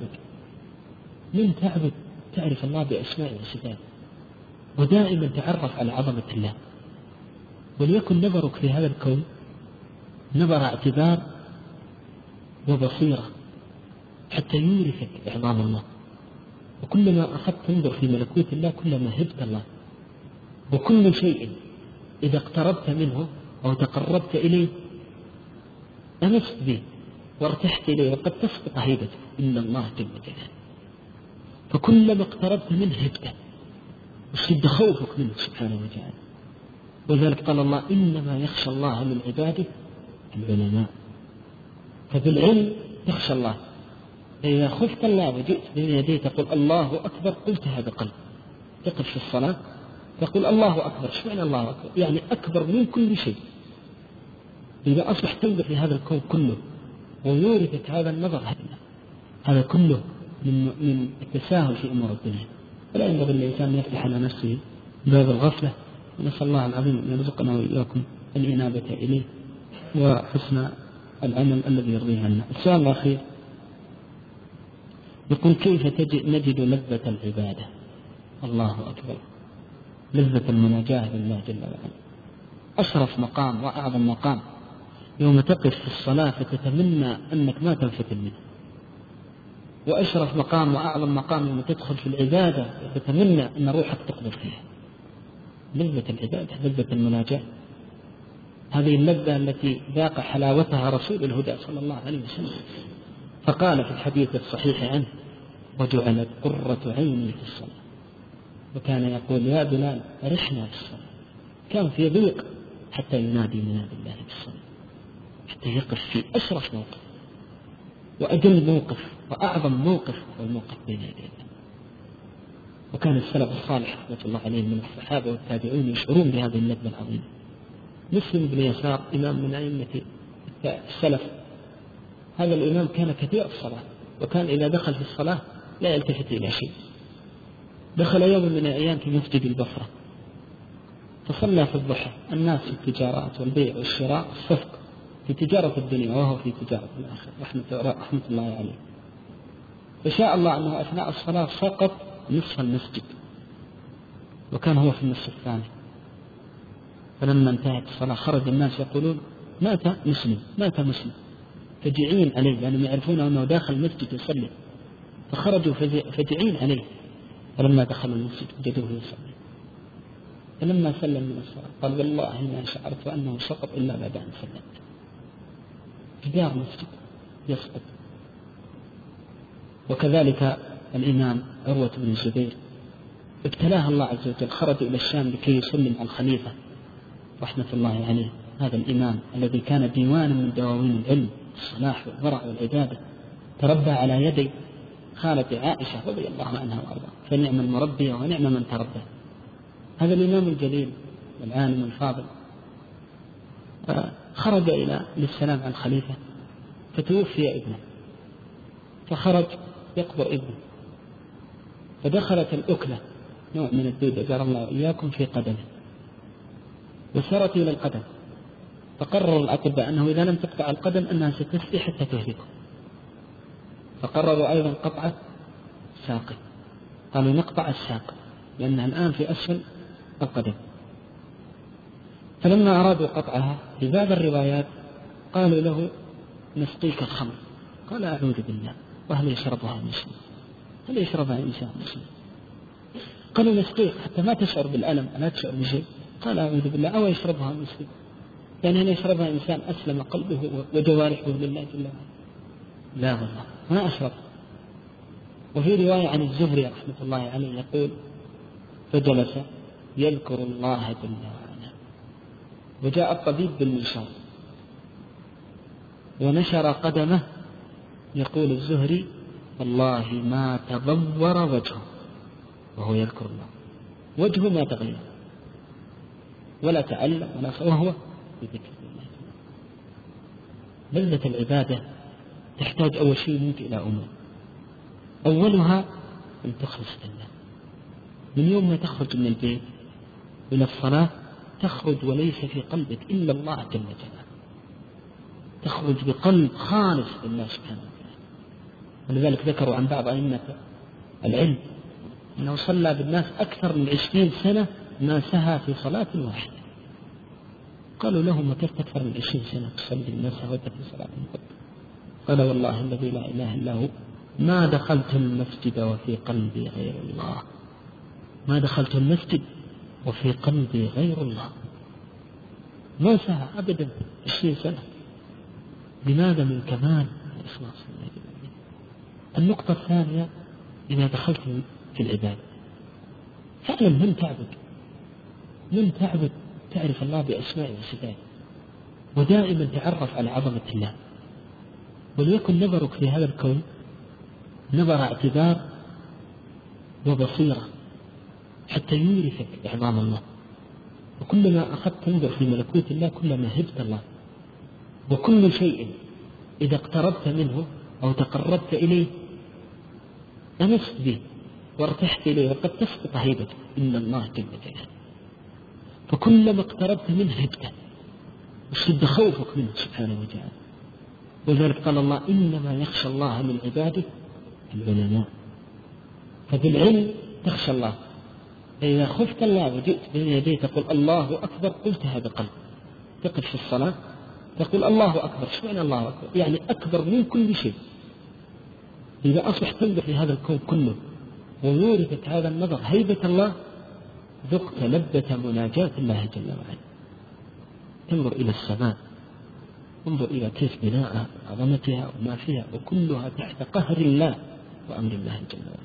من تعبد تعرف الله بأسماء وصفاته، ودائما تعرف على عظمة الله. وليكن نظرك في هذا الكون نظر اعتبار وبصيرة حتى يورثك إعظام الله. وكلما أخذت تنظر في ملكوت الله كلما هبت الله. وكل شيء إذا اقتربت منه أو تقربت إليه أنست به وارتحت إليه، وقد تسقط هيبته إن الله جل جلاله. فكلما اقتربت منه هبته واشتد خوفك منه سبحانه وتعالى. وذلك قال الله: إنما يخشى الله من عباده العلماء. فبالعلم تخشى الله. إذا خفت الله وجئت بين يديه تقول الله أكبر، قلتها بقلب. تقف في الصلاة تقول الله أكبر. ايش معنى الله أكبر؟ يعني أكبر من كل شيء. إذا أصبح تنظر في هذا الكون كله ويورثك هذا النظر، هذا كله من التساهل في أمور الدنيا. ولا ينبغي الإنسان أن يفتح على نفسه باب الغفلة. نسأل الله العظيم أن يرزقنا وإياكم الإنابة إليه وحسن العمل الذي يرضيه عنا. السؤال الأخير يقول: كيف نجد لذة العبادة؟ الله أكبر، لذة المناجاة لله جل وعلا. أشرف مقام وأعظم مقام يوم تقف في الصلاة فتتمنى أنك ما تنفتل منه، وأشرف مقام وأعظم مقام يوم تدخل في العبادة فتتمنى أن روحك تقبض فيها. لذة العبادة، لذة المناجاة، هذه اللذة التي ذاق حلاوتها رسول الهدى صلى الله عليه وسلم. فقال في الحديث الصحيح عنه: وجعلت قرة عيني في الصلاة. وكان يقول: يا بلال أرحنا في الصلاة. كان في ضيق حتى ينادي منادي الله في الصلاة، حتى يقف في أشرف موقف وأجل موقف وأعظم موقف هو الموقف بين يدي الله. وكان السلف الصالح رحمة الله عليهم من الصحابة والتابعين يشعرون بهذه اللذة العظيمة. مسلم بن يسار إمام من أئمة السلف، هذا الإمام كان كثير الصلاة، وكان إذا دخل في الصلاة لا يلتفت إلى شيء. دخل يوم من الأيام في مسجد البصرة فصلى في الضحى، الناس في التجارات والبيع والشراء الصفق في تجارة الدنيا وهو في تجارة الآخرة رحمة الله عليه. فشاء الله أنه أثناء الصلاة سقط نصف المسجد، وكان هو في النصف الثاني. فلما انتهت الصلاة خرج الناس يقولون: مات مسلم، فجعين عليه لأنهم يعرفون أنه داخل المسجد يصلي. فخرجوا فجعين عليه. فلما دخلوا المسجد وجدوه يصلي. فلما سلم من الصلاة قال: والله ما شعرت أنه سقط إلا بعد أن سلمت. جدار مسجد يسقط. وكذلك الإمام عروة بن الزبير ابتلاه الله عز وجل، خرج إلى الشام لكي يسلم على الخليفة رحمة الله عليه، هذا الإمام الذي كان ديوانا من دواوين العلم الصلاح والورع والعبادة، تربى على يدي خالة عائشة رضي الله عنها وأرضاها، فنعم المربية ونعم من تربى. هذا الإمام الجليل والعالم الفاضل خرج للسلام على الخليفة فتوفي ابنه، فخرج يقبر ابنه، فدخلت الأكلة نوع من الدودة جار الله إياكم في قدمه، وسرت إلى القدم. فقرر الأطباء أنه إذا لم تقطع القدم أنها ستسري حتى تهلكه، فقرروا أيضا قطعة ساقه، قالوا نقطع الساق لأنها الآن في أسفل القدم. فلما أرادوا قطعها في بعض الروايات قالوا له نسقيك الخمر، قال أعوذ بالله، وهل يشربها المسلم؟ هل يشربها إنسان مسلم؟ قالوا نسقيك حتى ما تشعر بالألم، لا تشعر بشيء، قال أعوذ بالله، أو يشربها مسلم؟ يعني هل يشربها إنسان أسلم قلبه وجوارحه لله جل وعلا؟ لا والله ما أشرب. وفي رواية عن الزهري رحمة الله عليه يقول فجلس يذكر الله جل وعلا، وجاء الطبيب بالمنشار ونشر قدمه، يقول الزهري والله ما تضور وجهه وهو يذكر الله، وجهه ما تغير ولا تألم وهو بذكر الله. لذة العبادة تحتاج أول شيء منك إلى أمور، أولها أن تخلص لله. من يوم ما تخرج من البيت إلى الصلاة تخرج وليس في قلبك إلا الله جل جلاله، تخرج بقلب خالص لله سبحانه وتعالى. ولذلك ذكروا عن بعض أئمة العلم أنه صلى بالناس أكثر من 20 سنة ما سهى في صلاة واحدة. قالوا له ما كيف أكثر من 20 سنة تصلي بالناس سهوت في صلاة واحدة؟ قال والله الذي لا إله إلا هو ما دخلت المسجد وفي قلبي غير الله، ما دخلت المسجد وفي قلبي غير الله، ما سهى أبدا 20 سنة. لماذا؟ من كمال الإخلاص. النقطة الثانية إذا دخلت في العبادة فاعلم من تعبد تعرف الله بأسمائه وصفاته، ودائما تعرف على عظمة الله، وليكن نظرك في هذا الكون نظر اعتبار وبصيرة حتى يورثك إعظام الله. وكلما أخذت تنظر في ملكوت الله كلما هبت الله، وكل شيء إذا اقتربت منه أو تقربت إليه أنست به وارتحت إليه وقد تسقط هيبته إن الله جل جلاله. فكلما اقتربت منه هبته واشتد خوفك منه سبحانه وتعالى. ولذلك قال الله إنما يخشى الله من عباده العلماء. فبالعلم تخشى الله، فإذا خفت الله وجئت بين يديه تقول الله أكبر قلتها بقلب، تقف في الصلاة تقول الله أكبر. شو معنى الله أكبر؟ يعني أكبر من كل شيء. إذا أصبحت تنظر في هذا الكون كله وورثت هذا النظر هيبة الله ذقت لذة مناجاة الله جل وعلا. انظر إلى السماء، انظر إلى كيف بناءها عظمتها وما فيها، وكلها تحت قهر الله وأمر الله جل وعلا.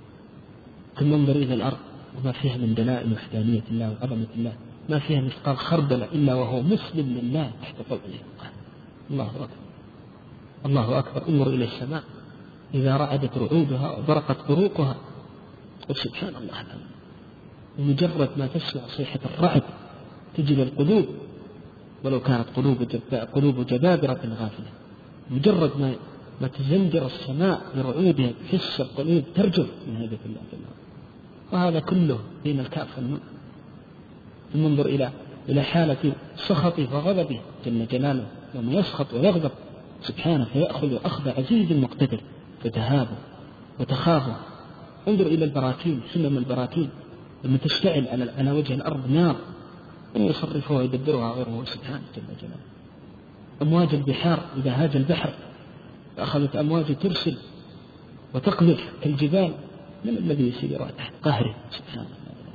ثم انظر إلى الأرض وما فيها من دلائل وحدانية الله وعظمة الله، ما فيها مثقال خردل إلا وهو مسلم لله تحت طوعه. الله أكبر الله أكبر. انظر إلى السماء إذا رعدت رعودها وبرقت بروقها قل سبحان الله العظيم. ومجرد ما تسمع صيحة الرعد تجد القلوب ولو كانت قلوب جبابرة غافلة، مجرد ما تزنجر السماء برعودها تحس القلوب ترجف من هيبة الله جل وعلا. وهذا كله بين الكاف والنون. ثم انظر إلى حالة سخطه وغضبه جل جلاله، لما يسخط ويغضب سبحانه فيأخذ أخذ عزيز مقتدر فتهابه وتخافه. انظر إلى البراكين، سلم البراكين لما تشتعل على وجه الأرض نار أن يصرفها ويدبرها غيره سبحانه جل جلاله. أمواج البحار إذا هاج البحر فأخذت أمواج ترسل وتقذف كالجبال، من الذي يسيرها تحت قهره سبحانه.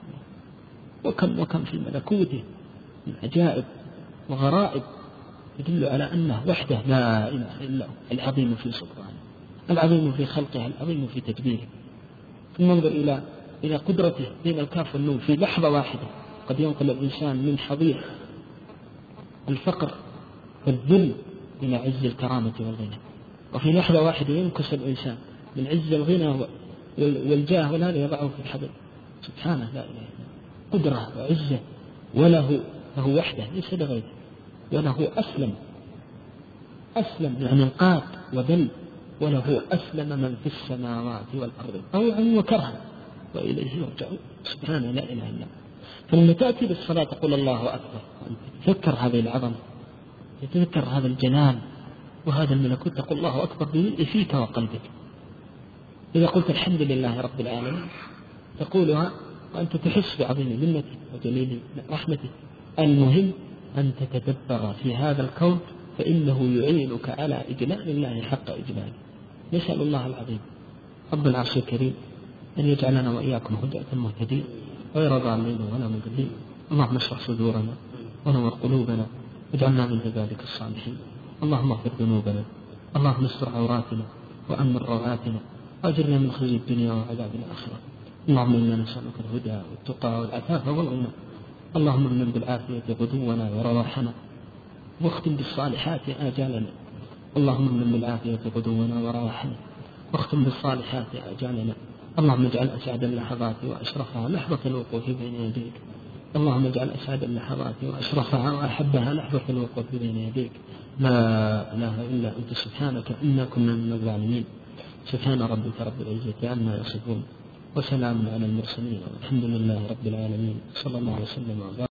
وكم في ملكوته من عجائب وغرائب يدل على أنه وحده لا إله إلا هو، العظيم في سلطانه، العظيم في خلقه، العظيم في تدبيره. ثم انظر إلى قدرته بين الكاف والنون. في لحظة واحدة قد ينقل الإنسان من حضيض الفقر والذل إلى عز الكرامة والغنى، وفي لحظة واحدة ينكس الإنسان من عز الغنى والجاه والهذا يضعه في الحضيض سبحانه لا إله إلا هو. قدرة وعزة وله وحده ليس لغيره، وله أسلم يعني انقاد وذل، وله أسلم من في السماوات والأرض طوعا وكرها وإليه يرجعون سبحانه لا إله إلا هو. فلما تأتي بالصلاة تقول الله أكبر، تذكر هذه العظمة، تذكر هذا الجلال وهذا الملكوت، تقول الله أكبر بملء فيك وقلبك. إذا قلت الحمد لله رب العالمين تقولها وأنت تحس بعظيم منته وجليل رحمته. المهم أن تتدبر في هذا الكون، فإنه يعينك على إجلال الله حق إجلاله. نسأل الله العظيم رب العرش الكريم أن يجعلنا وإياكم هداة مهتدين غير ضالين ولا مضلين. اللهم اشرح صدورنا ونور قلوبنا واجعلنا من عبادك الصالحين. اللهم اغفر ذنوبنا، اللهم استر عوراتنا وأمن روعاتنا وأجرنا من خزي الدنيا وعذاب الآخرة. اللهم إنا نسألك الهدى والتقى والعفاف والغنى. اللهم امن بالعافية غدونا ورواحنا واختم بالصالحات آجالنا. اللهم امن بالعافية غدونا ورواحنا واختم بالصالحات آجالنا. اللهم اجعل أسعد اللحظات وأشرفها لحظة الوقوف بين يديك. اللهم اجعل أسعد اللحظات وأشرفها وأحبها لحظة الوقوف بين يديك. لا إله إلا أنت سبحانك إنا كنا من الظالمين. سبحان ربك رب العزة عما يصفون وسلام على المرسلين والحمد لله رب العالمين. صلى الله عليه وسلم وبارك.